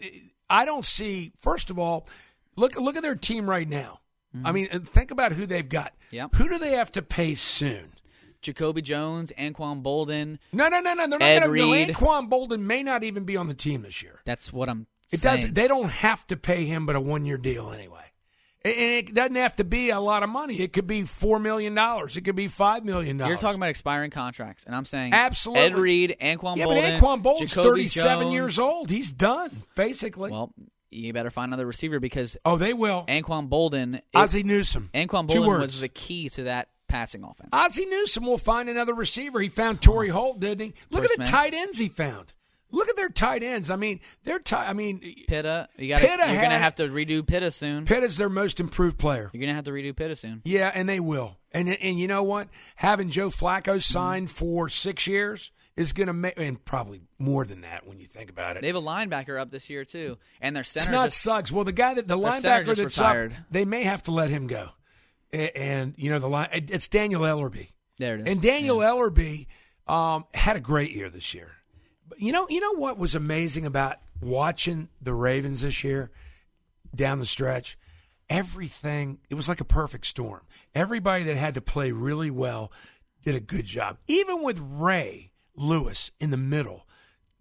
I don't see. First of all, look look at their team right now. I mean, and think about who they've got. Yep. Who do they have to pay soon? Jacoby Jones, Anquan Bolden. No, no, no, no. They're not Ed going to. Reed. Anquan Bolden may not even be on the team this year. That's what I'm It saying. doesn't. They don't have to pay him, but a one-year deal anyway. And it doesn't have to be a lot of money. It could be four million dollars. It could be five million dollars. You're talking about expiring contracts, and I'm saying Absolutely. Ed Reed, Anquan yeah, Bolden. but Anquan Bolden's Jacoby thirty-seven Jones. years old. He's done basically. Well, you better find another receiver because oh, they will. Anquan Bolden. Ozzie Newsome. Anquan Two Bolden words. was the key to that passing offense. Ozzie Newsome will find another receiver. He found Torrey Holt, didn't he? Look Torrey at the Smith. tight ends he found. Look at their tight ends. I mean, they're tight. I mean, Pitta, you got. Pitta You're gonna had- have to redo Pitta soon. Pitta's their most improved player. You're gonna have to redo Pitta soon. Yeah, and they will. And and you know what? Having Joe Flacco signed for six years is going to make, and probably more than that when you think about it. They have a linebacker up this year too, and their center. It's not just, Suggs. Well, the guy that the Their center linebacker just that's retired. up, they may have to let him go. A- And, you know the line. It's Daniel Ellerby. There it is. And Daniel Yeah. Ellerby um, had a great year this year. But you know, you know what was amazing about watching the Ravens this year down the stretch? Everything, it was like a perfect storm. Everybody that had to play really well did a good job. Even with Ray Lewis in the middle,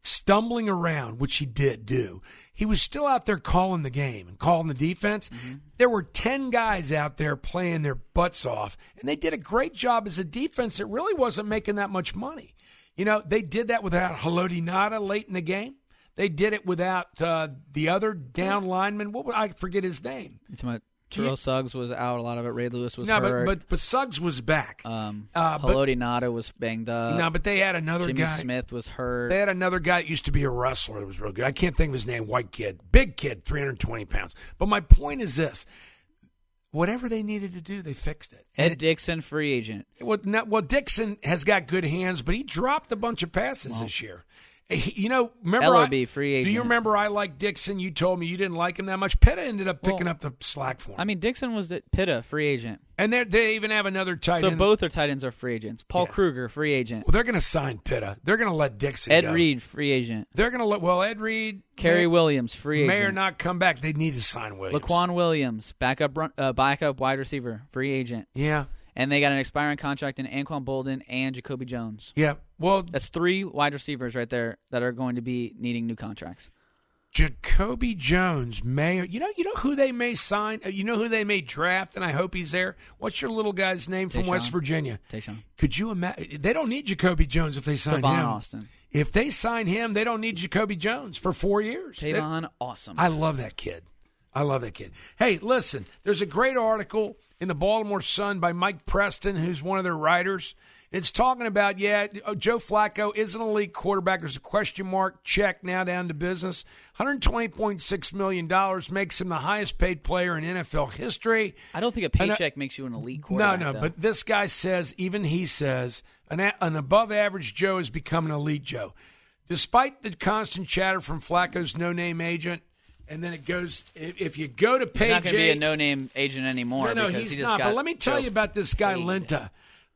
stumbling around, which he did do, he was still out there calling the game and calling the defense. Mm-hmm. There were ten guys out there playing their butts off, and they did a great job as a defense that really wasn't making that much money. You know, they did that without Haloti Ngata late in the game. They did it without uh, the other down lineman. What would, I forget his name. You talking about Terrell Suggs was out a lot of it. Ray Lewis was no, hurt. but, but but Suggs was back. Um, uh, but, Haloti Ngata was banged up. No, but they had another Jimmy guy. Smith was hurt. They had another guy that used to be a wrestler that was real good. I can't think of his name. White kid, big kid, three hundred twenty pounds. But my point is this: whatever they needed to do, they fixed it. Ed it, Dixon, free agent. Well, not, well, Dixon has got good hands, but he dropped a bunch of passes well, this year. You know, remember Ellerby, I, free agent. Do you remember I liked Dixon? You told me you didn't like him that much. Pitta ended up picking well, up the slack for him. I mean, Dixon was at Pitta, free agent. And they even have another tight so end. So both their tight ends are free agents. Paul yeah. Kruger, free agent. Well, they're going to sign Pitta. They're going to let Dixon Ed go. Reed, free agent. They're going to let, well, Ed Reed. Kerry may, Williams, free agent. May or not come back. They need to sign Williams. Laquan Williams, backup, uh, backup wide receiver, free agent. Yeah. And they got an expiring contract in Anquan Bolden and Jacoby Jones. Yeah, well, that's three wide receivers right there that are going to be needing new contracts. Jacoby Jones may, you know, you know who they may sign, you know who they may draft, and I hope he's there. What's your little guy's name from Tayshaun. West Virginia? Tayshaun. Could you imagine? They don't need Jacoby Jones if they sign Tavon him. Austin. If they sign him, they don't need Jacoby Jones for four years. Tavon, they, awesome. I love that kid. I love that kid. Hey, listen, there's a great article in the Baltimore Sun by Mike Preston, who's one of their writers. It's talking about, yeah, Joe Flacco is an elite quarterback. There's a question mark. Check, now down to business. one hundred twenty point six million dollars makes him the highest paid player in N F L history. I don't think a paycheck uh, makes you an elite quarterback. No, no, though. but this guy says, even he says, an, an above-average Joe has become an elite Joe. Despite the constant chatter from Flacco's no-name agent, and then it goes, if you go to page He's not going to be a eight, no-name agent anymore. No, no, because he's he just not. got But let me tell Joe you about this guy, paid. Lenta.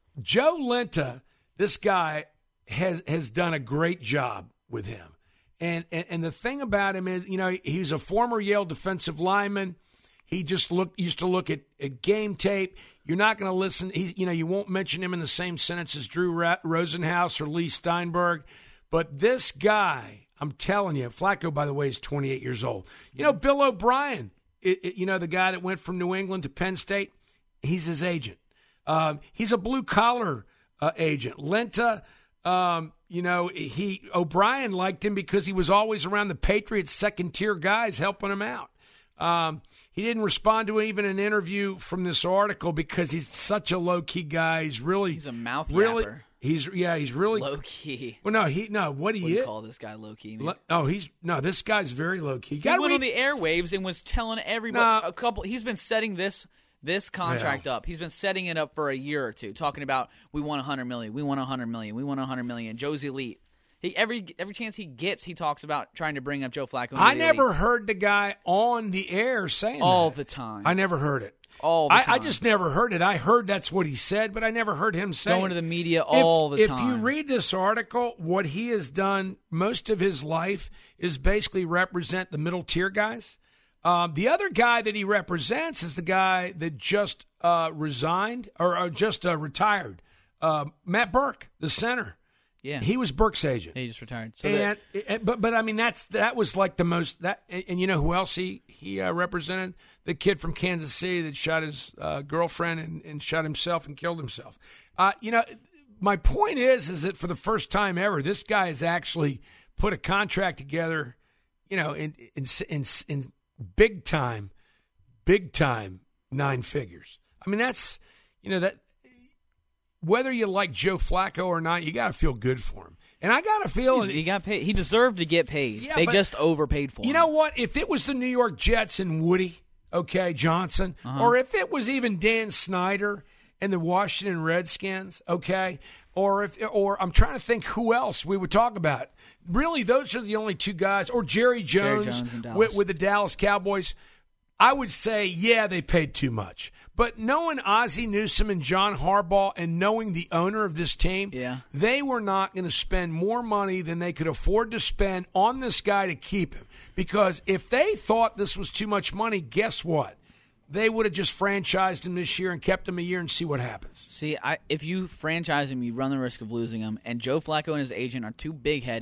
Joe Lenta, this guy has has done a great job with him. And, and and the thing about him is, you know, he's a former Yale defensive lineman. He just look used to look at, at game tape. You're not going to listen. He, you know, you won't mention him in the same sentence as Drew Rosenhaus or Lee Steinberg. But this guy, I'm telling you, Flacco, by the way, is twenty-eight years old. You know, Bill O'Brien, it, it, you know, the guy that went from New England to Penn State, he's his agent. Um, he's a blue-collar uh, agent. Lenta, um, you know, he O'Brien liked him because he was always around the Patriots' second-tier guys helping him out. Um, he didn't respond to even an interview from this article because he's such a low-key guy. He's really... He's a mouth really, yapper. He's yeah, he's really low key. Well, no, he no. What he what do you is? call this guy low key? Lo, oh, he's no. This guy's very low key. He went read, on the airwaves and was telling everybody nah, a couple. He's been setting this this contract yeah. up. He's been setting it up for a year or two, talking about we want a hundred million, we want a hundred million, we want a hundred million. Joe's elite. He every every chance he gets, he talks about trying to bring up Joe Flacco. I never elites. heard the guy on the air saying all that. the time. I never heard it. All the I, time. I just never heard it. I heard that's what he said, but I never heard him say Going it. to the media all if, the if time. If you read this article, what he has done most of his life is basically represent the middle tier guys. Um, the other guy that he represents is the guy that just uh, resigned or, or just uh, retired, uh, Matt Burke, the center. Yeah, he was Burke's agent. He just retired. So and, that, and but but I mean that's that was like the most that and, and you know who else he he uh, represented? The kid from Kansas City that shot his uh, girlfriend and, and shot himself and killed himself. Uh, you know, my point is is that for the first time ever, this guy has actually put a contract together. You know, in in in, in big time, big time nine figures. I mean that's you know that. Whether you like Joe Flacco or not, you got to feel good for him. And I got to feel... he got paid. He deserved to get paid. Yeah, they but just overpaid for him. You know what? If it was the New York Jets and Woody, okay, Johnson, uh-huh. or if it was even Dan Snyder and the Washington Redskins, okay, or if, or I'm trying to think who else we would talk about. Really, those are the only two guys, or Jerry Jones, Jerry Jones with, with the Dallas Cowboys. I would say, yeah, they paid too much. But knowing Ozzie Newsome and John Harbaugh and knowing the owner of this team, yeah. they were not going to spend more money than they could afford to spend on this guy to keep him. Because if they thought this was too much money, guess what? They would have just franchised him this year and kept him a year and see what happens. See, I, if you franchise him, you run the risk of losing him. And Joe Flacco and his agent are too big-headed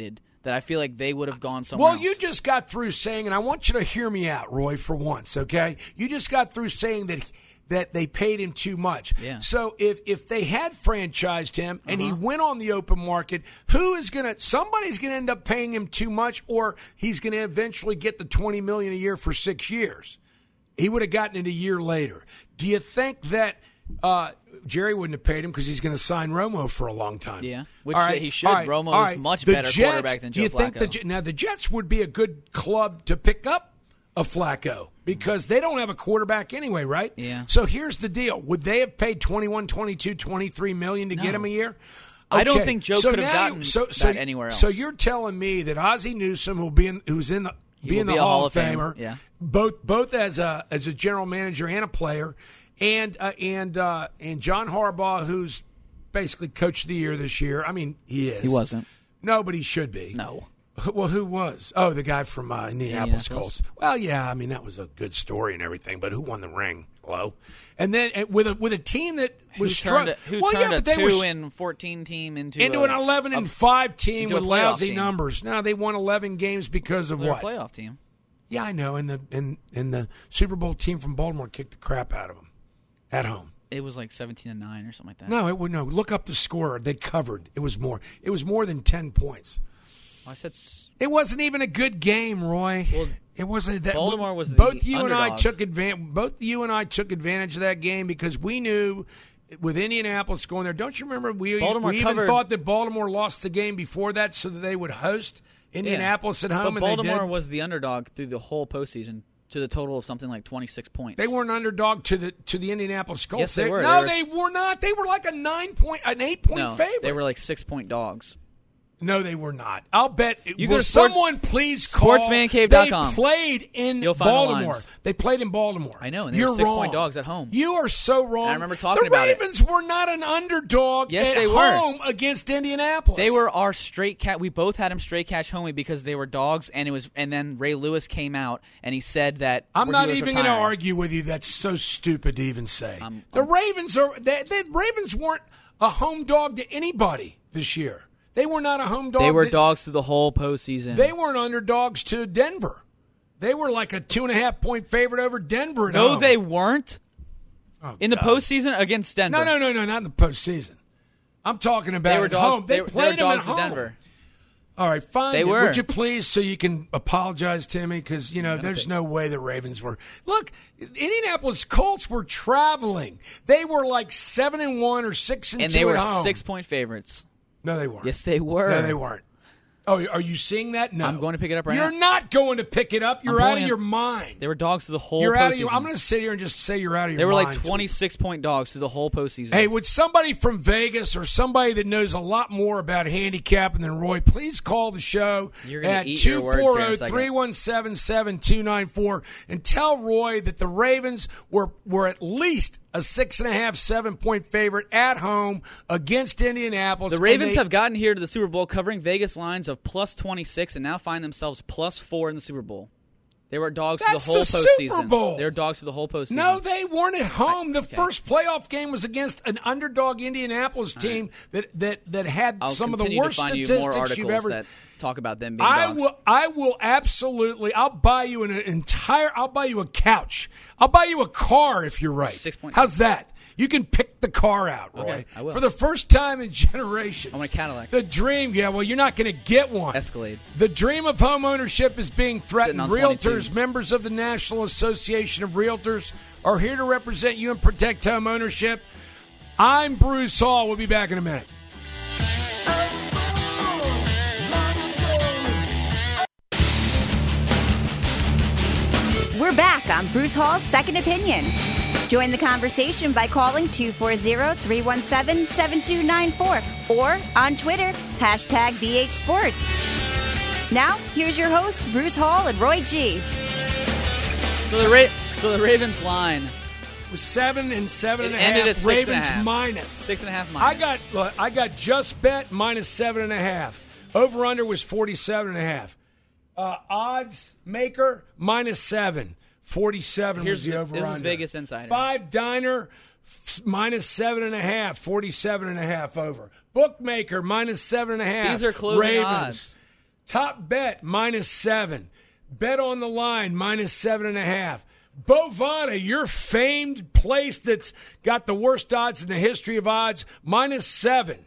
that I feel like they would have gone somewhere Well, else. you just got through saying, and I want you to hear me out, Roy, for once, okay? You just got through saying that that they paid him too much. Yeah. So if if they had franchised him and Uh-huh. he went on the open market, who is going to – somebody's going to end up paying him too much, or he's going to eventually get the twenty million dollars a year for six years. He would have gotten it a year later. Do you think that uh, Jerry wouldn't have paid him because he's going to sign Romo for a long time? Yeah, which All right, he should. all right, Romo all is right. much The better Jets, quarterback than do you Joe think Flacco. the, now, the Jets would be a good club to pick up a Flacco because they don't have a quarterback anyway, right? Yeah. So here's the deal. Would they have paid twenty-one, twenty-two, twenty-three million to No. get him a year? I don't Okay, think Joe so could have now gotten you- so, so, that anywhere else. So you're telling me that Ozzie Newsome, who'll be in, who's in the He be will in the be a Hall, Hall of of Famer, Famer, yeah. both both as a as a general manager and a player, and uh, and uh, and John Harbaugh, who's basically coach of the year this year. I mean, he is. He wasn't. No, but he should be. No. Well, who was? Oh, the guy from uh, Indianapolis Indianapolis. Colts. Well, yeah, I mean that was a good story and everything, but who won the ring? Hello, and then uh, with a with a team that was Who struggling. turned, a, who well, turned yeah, a but they two were and fourteen team into into a, an eleven and a, five team into with a playoff lousy team. numbers. No, they won eleven games because of They're what? a playoff team. Yeah, I know. And the and, and the Super Bowl team from Baltimore kicked the crap out of them at home. It was like seventeen and nine or something like that. No, it would no. Look up the score. They covered. It was more. It was more than ten points. I said s- It wasn't even a good game, Roy. Well, it wasn't that. Baltimore was the both you and I underdog. took advantage. Both you and I took advantage of that game because we knew with Indianapolis going there. Don't you remember we, Baltimore we even covered- thought that Baltimore lost the game before that so that they would host Indianapolis yeah. at home, But and Baltimore they did. was the underdog through the whole postseason to the total of something like twenty-six points. They were an underdog to the to the Indianapolis Colts. Yes, they were. No, They they were- were not. They were like a nine point, an eight point no, favorite. they were like six point dogs. No, they were not. I'll bet. You will go to sports- someone please call? sportsmancave dot com. They played in You'll find the Baltimore. lines. They played in Baltimore. I know, and they You're were six wrong. point dogs at home. You are so wrong. And I remember talking the about it. Ravens were not an underdog Yes, at they were. home against Indianapolis. They were our straight cat. We both had him straight catch homie because they were dogs, and it was. And then Ray Lewis came out and he said that I'm he not was even going to retiring. argue with you. That's so stupid to even say. I'm- the I'm- Ravens are. The, the Ravens weren't a home dog to anybody this year. They were not a home dog. They were to, dogs through the whole postseason. They weren't underdogs to Denver. They were like a two and a half point favorite over Denver. At no, home. they weren't Oh, in the God. postseason against Denver. No, no, no, no, not in the postseason. I'm talking about They were at dogs. home. They, They, were- they played were them dogs at to home. Denver. All right, fine. They then. were. Would you please, so you can apologize to me, because you know there's no way the Ravens were. Look, Indianapolis Colts were traveling. They were like seven and one or six and, And two they were at home. six point favorites. No, they weren't. Yes, they were. No, they weren't. Oh, are you seeing that? No. I'm going to pick it up right You're now. not going to pick it up. You're I'm out going of to- your mind. They were dogs through the whole You're postseason. out of your. I'm going to sit here and just say you're out of your They were mind. like twenty-six point dogs through the whole postseason. Hey, would somebody from Vegas or somebody that knows a lot more about handicapping than Roy please call the show You're gonna at eat two your words four here in zero, a second. three one seven, seven two nine four and tell Roy that the Ravens were, were at least a six and a half, seven point favorite at home against Indianapolis. The and Ravens they- have gotten here to the Super Bowl covering Vegas lines of plus twenty-six and now find themselves plus four in the Super Bowl. They were dogs That's through the whole the postseason. Super Bowl. They were dogs through the whole postseason. No, they weren't at home. The okay. first playoff game was against an underdog Indianapolis team that, that, that had I'll some of the continue worst to find you statistics more articles you've ever. that talk about them being I dogs. will. I will absolutely. I'll buy you an entire. I'll buy you a couch. I'll buy you a car if you're right. Six point- How's that? You can pick the car out, Roy. Okay, I will. For the first time in generations. I want a Cadillac. The dream. Yeah. Well, you're not going to get one. Escalade. The dream of home ownership is being threatened. Sitting on Realtors, twenty-twos. members of the National Association of Realtors, are here to represent you and protect home ownership. I'm Bruce Hall. We'll be back in a minute. We're back on Bruce Hall's Second Opinion. Join the conversation by calling two four zero, three one seven, seven two nine four or on Twitter, hashtag B H Sports. Now, here's your hosts, Bruce Hall and Roy G. So the Ra- so the Ravens line It was seven and seven It and a ended half. at six and a Ravens half. minus. six and a half I minus. got look, I got just bet minus seven and a half. Over under was forty seven and a half. Uh, odds maker minus seven. Forty seven Here's was the the- over this is under. Vegas Insider. Five diner f- minus seven and a half. Forty seven and a half over. Bookmaker minus seven and a half. These are closing Ravens. odds. Top bet, minus seven. Bet on the line, minus seven and a half. Bovada, your famed place that's got the worst odds in the history of odds, minus seven.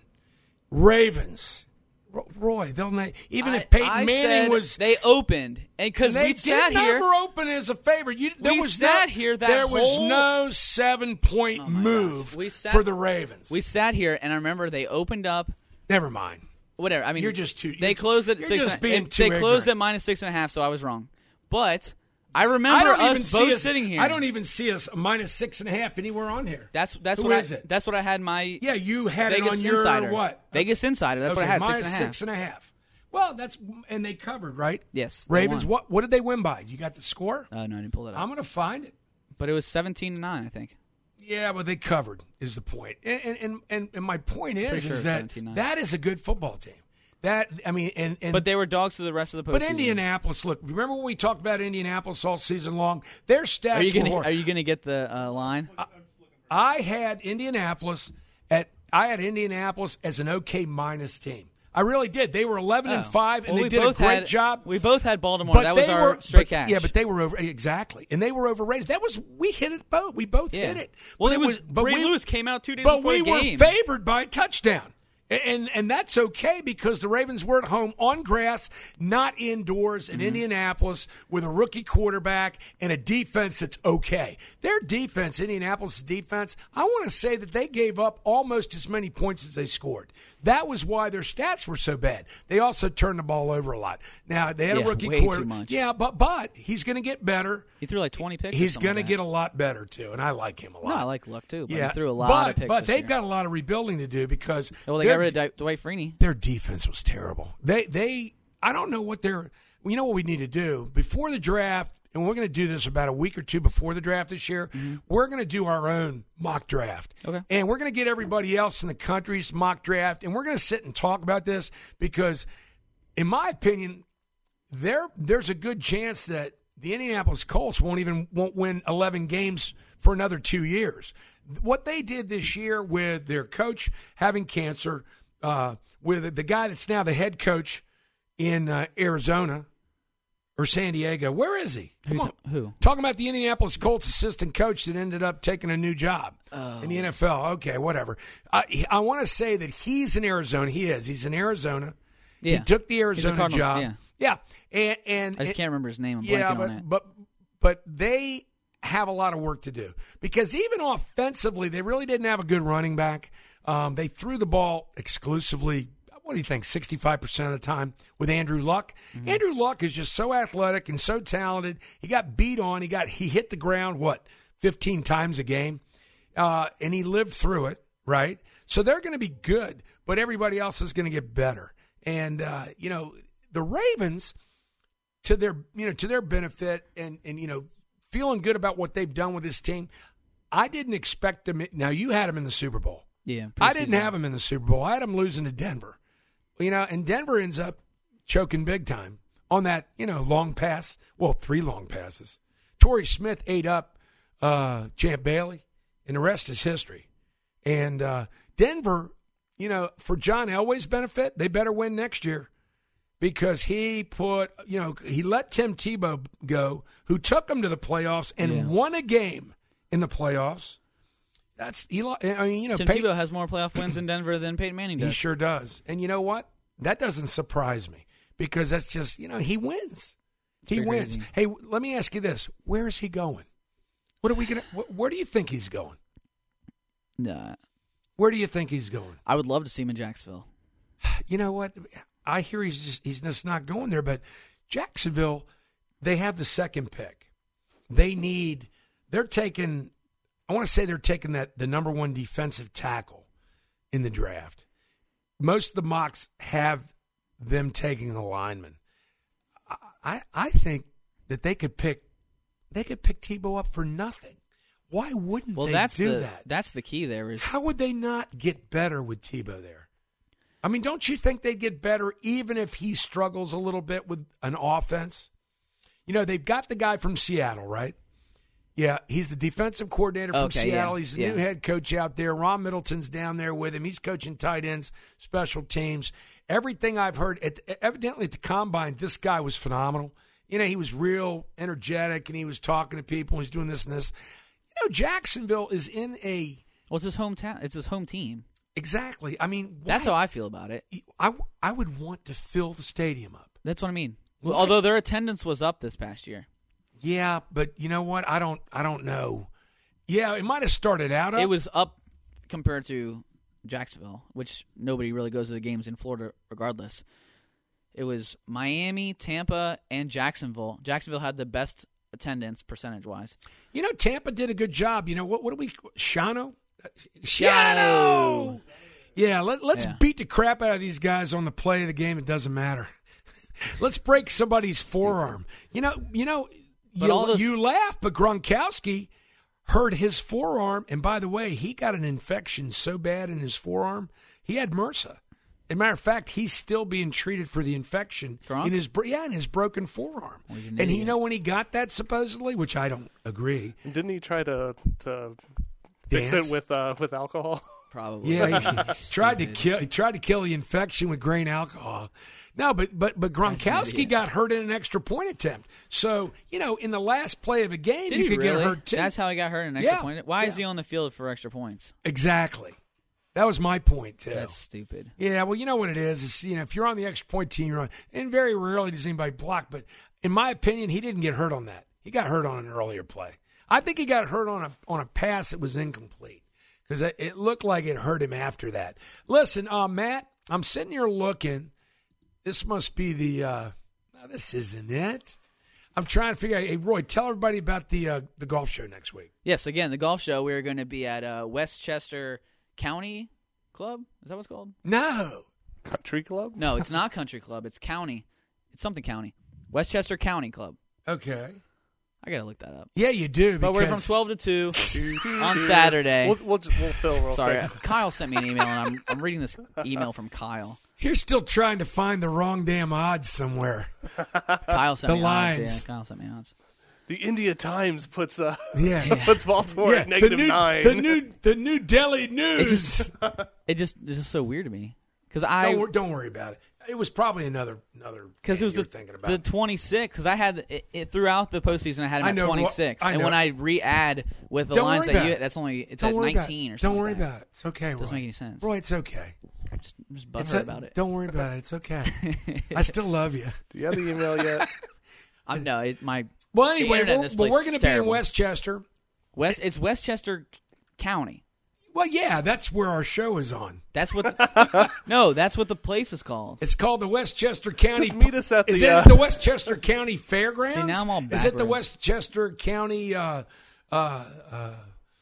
Ravens. Roy, they'll not, even I, if Peyton I Manning said was, they opened, and because they we sat did here, never open as a favorite. You, there we was sat no, here that there was whole- no seven point Oh my move gosh. We sat- for the Ravens. we sat here, and I remember they opened up. Never mind. Whatever. I mean, You're just too- They you're- closed at you're six. just and, being and too They closed ignorant. at minus six and a half, so I was wrong. But I I remember don't us even see both us, sitting here. I don't even see us a minus six and a half anywhere on here. That's that's Who what is I, it? That's what I had my. Yeah, you had Vegas it on your Insider. what? Vegas Insider. That's okay, what I had. minus six and a half. six and a half. Well, that's and they covered, right? Yes. they Ravens. won. What what did they win by? You got the score? Uh, no, I didn't pull that up. I'm going to find it. But it was seventeen to nine, I think. Yeah, but they covered is the point. And and and, and my point is Pretty sure is it's that seventeen nine. that is a good football team. That I mean, and, and But they were dogs to the rest of the postseason. but Indianapolis. Look, remember when we talked about Indianapolis all season long? Their stats Are you were gonna horrible. Are you gonna get the uh, line? I had Indianapolis at I had Indianapolis as an okay minus team. I really did. They were eleven and Oh. five, and Well, they we did a both great had- job. We both had Baltimore. But that was they our were, straight but, cash. Yeah, but they were over exactly, and they were overrated. That was we hit it both. We both Yeah. hit it. Well, But it was. but Ray we, Lewis came out two days but before we the game. were favored by a touchdown. And and that's okay because the Ravens were at home on grass, not indoors in Mm-hmm. Indianapolis with a rookie quarterback and a defense that's okay. Their defense, Indianapolis' defense, I want to say that they gave up almost as many points as they scored. That was why their stats were so bad. They also turned the ball over a lot. Now they had Yeah, a rookie way too quarterback. much. Yeah, but but he's going to get better. He threw like twenty picks. or He's something going to like get that. a lot better too, and I like him a lot. No, I like Luck too. But yeah, he threw a lot but, of picks. But this they've year. got a lot of rebuilding to do because Well, they their- got rid of Di- Dwight Freeney. their defense was terrible. They they I don't know what they're. You know what we need to do before the draft, and we're going to do this about a week or two before the draft this year. Mm-hmm. We're going to do our own mock draft, Okay. and we're going to get everybody else in the country's mock draft, and we're going to sit and talk about this because, in my opinion, there there's a good chance that the Indianapolis Colts won't even won't win eleven games for another two years. What they did this year with their coach having cancer, uh, with the guy that's now the head coach in uh, Arizona or San Diego, where is he? Come Who on. ta- who? Talking about the Indianapolis Colts assistant coach that ended up taking a new job Oh. in the N F L. Okay, whatever. Uh, he- I want to say that he's in Arizona. He is. He's in Arizona. He Yeah. took the He's a Arizona Cardinal, job. yeah. Yeah, and and I just can't remember his name. I'm yeah, blanking but, on it. but but they have a lot of work to do because even offensively, they really didn't have a good running back. Um, they threw the ball exclusively. What do you think? sixty-five percent of the time with Andrew Luck. Mm-hmm. Andrew Luck is just so athletic and so talented. He got beat on. He got he hit the ground what fifteen times a game, uh, and he lived through it. Right. So they're going to be good, but everybody else is going to get better. And uh, you know the Ravens, to their you know to their benefit, and and you know feeling good about what they've done with this team. I didn't expect them. Now you had them in the Super Bowl. Yeah, I didn't preseason. have them in the Super Bowl. I had them losing to Denver. You know, and Denver ends up choking big time on that, you know, long pass. Well, three long passes. Torrey Smith ate up uh, Champ Bailey, and the rest is history. And uh, Denver, you know, for John Elway's benefit, they better win next year because he put, you know, he let Tim Tebow go, who took him to the playoffs and Yeah. won a game in the playoffs. That's Eli. I mean, you know, Tim Pey- Tebow has more playoff wins in Denver than Peyton Manning he does. sure does. And you know what? That doesn't surprise me because that's just, you know, he wins. He pretty wins. crazy. Hey, let me ask you this. Where is he going? What are we going to – where do you think he's going? Nah, Where do you think he's going? I would love to see him in Jacksonville. You know what? I hear he's just he's just not going there, but Jacksonville, they have the second pick. They need – they're taking – I want to say they're taking that the number one defensive tackle in the draft. Most of the mocks have them taking a lineman. I, I I think that they could pick they could pick Tebow up for nothing. Why wouldn't Well, they that's do the that? that's the key. There is How would they not get better with Tebow there? I mean, don't you think they'd get better even if he struggles a little bit with an offense? You know, they've got the guy from Seattle, right? Yeah, he's the defensive coordinator from Okay, Seattle. yeah, He's the yeah. new head coach out there. Ron Middleton's down there with him. He's coaching tight ends, special teams. everything I've heard, at, evidently at the Combine, this guy was phenomenal. You know, he was real energetic, and he was talking to people, and he was doing this and this. You know, Jacksonville is in a... Well, it's his hometown. It's his home team. Exactly. I mean... Why? That's how I feel about it. I, I would want to fill the stadium up. That's what I mean. Well, although their attendance was up this past year. Yeah, but you know what? I don't I don't know. Yeah, it might have started out up. It was up compared to Jacksonville, which nobody really goes to the games in Florida regardless. It was Miami, Tampa, and Jacksonville. Jacksonville had the best attendance percentage-wise. You know, Tampa did a good job. You know, what What do we – Shano? Shano! Yeah, let, let's Yeah. beat the crap out of these guys on the play of the game. It doesn't matter. Let's break somebody's forearm. You know, you know, But all you, those- you laugh, but Gronkowski hurt his forearm. And by the way, he got an infection so bad in his forearm, he had MRSA. As a matter of fact, he's still being treated for the infection Gronk? in his bro- yeah in his broken forearm. Well, he's an and he idiot. know when he got that supposedly, which I don't agree. Didn't he try to to fix Dance? it with uh, with alcohol? Probably. Yeah, he tried to Stupid. kill. He tried to kill the infection with grain alcohol. No, but but but Gronkowski idiot. got hurt in an extra point attempt. So you know, in the last play of a game, Did you he could really? get hurt too. That's how he got hurt in an extra Yeah, point. Why is yeah. he on the field for extra points? Exactly. That was my point too. That's stupid. Yeah, well, you know what it is. Is you know, if you're on the extra point team, you're on, and very rarely does anybody block. But in my opinion, he didn't get hurt on that. He got hurt on an earlier play. I think he got hurt on a on a pass that was incomplete because it, it looked like it hurt him after that. Listen, uh, Matt, I'm sitting here looking. This must be the. Uh, no, this isn't it. I'm trying to figure out. Hey, Roy, tell everybody about the uh, the golf show next week. Yes, again, the golf show. We're going to be at uh, Westchester County Club. Is that what it's called? No. Country Club? No, it's not Country Club. It's County. It's something County. Westchester County Club. Okay. I got to look that up. Yeah, you do. But we're from because- twelve to two on Saturday. We'll, we'll, just, we'll fill real Sorry, quick. Kyle sent me an email, and I'm I'm reading this email from Kyle. You're still trying to find the wrong damn odds somewhere. Kyle sent The me lines. odds. Yeah, Kyle sent me odds. The India Times puts uh, Yeah. puts Baltimore Yeah, at negative the new, nine. The new, the new Delhi It News. just it just it's just so weird to me because I don't, wor- don't worry about it. It was probably another another. because it was you were the thinking about. the twenty-six because I had it, it throughout the postseason I had him I at know, twenty-six I and know. when I re-add with the Don't lines worry that about you it. that's only it's don't at worry nineteen about or it. something. Don't worry like that. about it. It's okay, Roy. Doesn't make any sense. Roy, it's okay. I'm just, I'm just It's butthurt a- about it. Don't worry about it. It's okay. I still love you. Do you have the email yet? I'm no it, my Well, the anyway, internet in we're, this but place we're is going to be in terrible. Westchester. West it's Westchester County. Well, yeah, that's where our show is on. That's what the, no that's what the place is called. It's called the Westchester County. Just meet us at Is the, it uh, the Westchester County Fairgrounds? See, now I'm all Is it the backwards. Westchester County? Uh, uh, uh,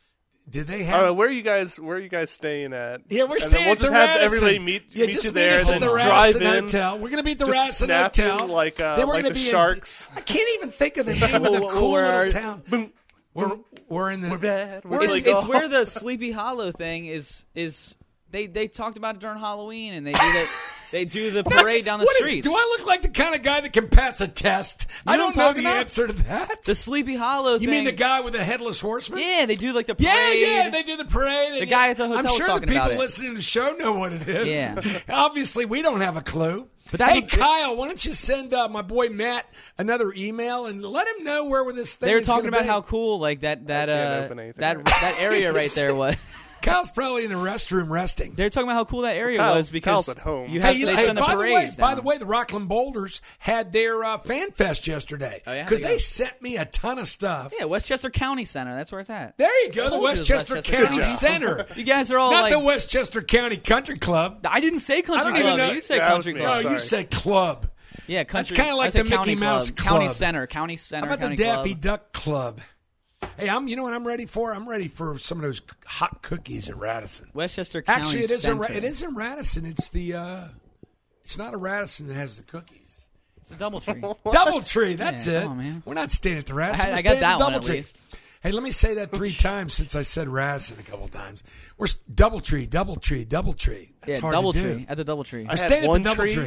did they All have? right, where are you guys? Where are you guys staying at? Yeah, we're and then staying we'll at just the have Radisson. everybody meet, yeah, meet just you meet there, us and at then the drive Radisson in. Hotel. We're going to be at the Just Radisson snap Hotel. in like, uh, then we're like gonna the be Sharks. In, I can't even think of the name of the Well, cool we're- little town. Boom. We're we're in the. We're bad. We're It's, really it's good. where the Sleepy Hollow thing is. Is they they talked about it during Halloween, and they do that. They do the parade down the What is- streets. do I look like the kind of guy that can pass a test? You I know don't what I'm know talking the about? answer to that. The Sleepy Hollow you thing. mean the guy with the headless horseman? Yeah, they do like the parade. Yeah, yeah, they do the parade. and The guy at the hotel I'm was sure talking the people about it. listening to the show know what it is. Yeah. Obviously, we don't have a clue. But that's hey, what- Kyle, why don't you send uh, my boy Matt another email and let him know where this thing They were is talking gonna about be. how cool like that that can't uh, open anything that right that area right there was. Kyle's probably in the restroom resting. They're talking about how cool that area Kyle's- was because Kyle's at home. you have Hey, they hey, send the by the way, parades by down. the way, the Rockland Boulders had their uh, fan fest yesterday Oh, yeah? because How'd it they go? sent me a ton of stuff. Yeah, Westchester County Center. That's where it's at. There you go, the Told you it was Westchester, Westchester County County. Center. You guys are all Not like. the Westchester County Country Club. I didn't say country I don't club. even know- You said Yeah, that was country me. No, club. sorry. you said club. Yeah, country. kinda like I said the Mickey county Mouse club. County Club. Center. County Center. How about county the Daffy club. Duck Club? Hey, I'm. You know what I'm ready for? I'm ready for some of those hot cookies at Radisson. Westchester County Actually, it is. Center. A, it is in Radisson. It's the. Uh, it's not a Radisson that has the cookies. It's a DoubleTree. DoubleTree. That's Yeah, it. come on, man. We're not staying at the Radisson. I- We're I got staying that at the one at DoubleTree. least. Hey, let me say that three times since I said Radisson a couple times. We're s- DoubleTree, DoubleTree, DoubleTree. That's Yeah, hard to do. DoubleTree at the DoubleTree. I We're had staying at one the tree. DoubleTree.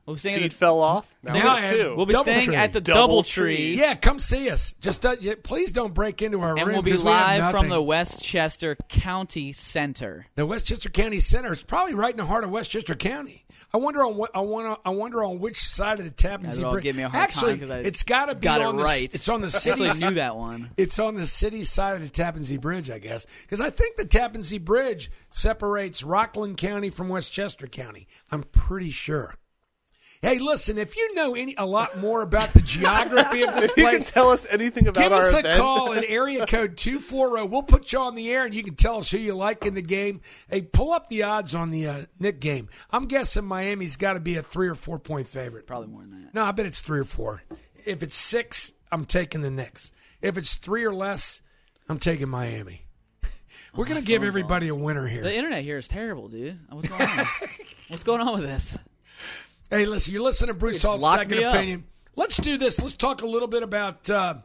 We'll be staying Seed at the, fell off. Now Now I have two. we'll be Doubletree. staying at the Doubletree. Doubletree. Yeah, come see us. Just uh, yeah, please don't break into our And room we'll be because we have live from nothing. the Westchester County Center. The Westchester County Center is probably right in the heart of Westchester County. I wonder on what I want. I wonder on which side of the Tappan Guys Zee all Bridge. give me a hard Actually, time 'cause I it's got to be got it on the. right. It's on the I city. actually knew that one. It's on the city side of the Tappan Zee Bridge, I guess, because I think the Tappan Zee Bridge separates Rockland County from Westchester County. I'm pretty sure. Hey, listen, if you know any a lot more about the geography of this If you can place, tell us anything about give our us a event. call at area code two four zero. We'll put you on the air, and you can tell us who you like in the game. Hey, pull up the odds on the uh, Knick game. I'm guessing Miami's got to be a three or four point favorite. Probably more than that. No, I bet it's three or four. If it's six, I'm taking the Knicks. If it's three or less, I'm taking Miami. We're going to give everybody a winner here. The internet here is terrible, dude. What's going on? What's going on with this? Hey, listen, you're listening to Bruce It's Hall's locked Second me up. Opinion. Let's do this. Let's talk a little bit about. Uh,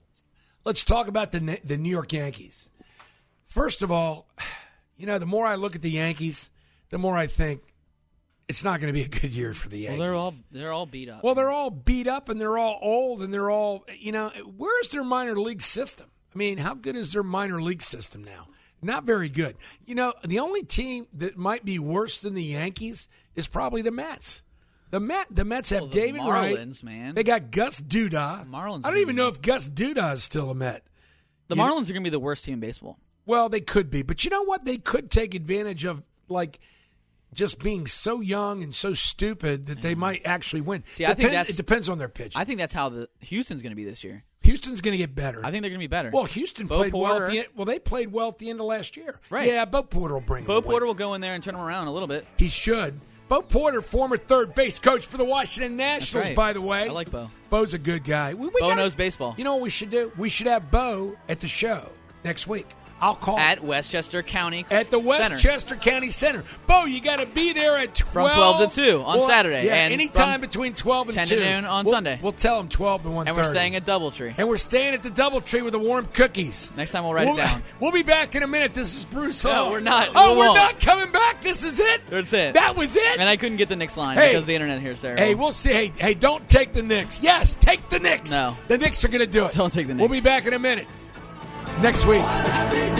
let's talk about the the New York Yankees. First of all, you know, the more I look at the Yankees, the more I think it's not going to be a good year for the Yankees. Well, they're all they're all beat up. Well, they're all beat up and they're all old and they're all, you know, where's their minor league system? I mean, how good is their minor league system now? Not very good. You know, the only team that might be worse than the Yankees is probably the Mets. The Met, the Mets have Well, the David Wright. Marlins, man. They got Gus Duda. Marlins I don't are even know gonna if Gus Duda is still a Met. the you- Marlins are going to be the worst team in baseball. Well, they could be, but you know what? They could take advantage of, like, just being so young and so stupid that they might actually win. See, I think Depends- that's- it depends on their pitch. I think that's how the Houston's going to be this year. Houston's going to get better. I think they're going to be better. Well, Houston Bo played well. At Porter. the end, well, they played well at the end of last year. Right. Yeah, Bo Porter will bring. Bo them a win. Porter will go in there and turn them around a little bit. He should. Bo Porter, former third base coach for the Washington Nationals, right. by the way. I like Bo. Bo's a good guy. We, we Bo gotta- knows baseball. You know what we should do? We should have Bo at the show next week. I'll call At Westchester County at the Center. Westchester County Center. Bo, you got to be there at twelve. From twelve to two on Well, Saturday, Yeah, and anytime from between twelve and ten two. to noon on We'll- Sunday. We'll tell them twelve to one And thirty. we're staying at Doubletree. And we're staying at the Doubletree with the warm cookies. Next time we'll write we'll, it down. We'll be back in a minute. This is Bruce No, Hall. we're not. Oh, We we're won't. not coming back. This is it. That's it. That was it. And I couldn't get the Knicks line Hey. because the internet here is terrible. Hey, we'll see. Hey, hey, don't take the Knicks. Yes, take the Knicks. No. The Knicks are going to do it. Don't take the We'll Knicks. be back in a minute. Next week.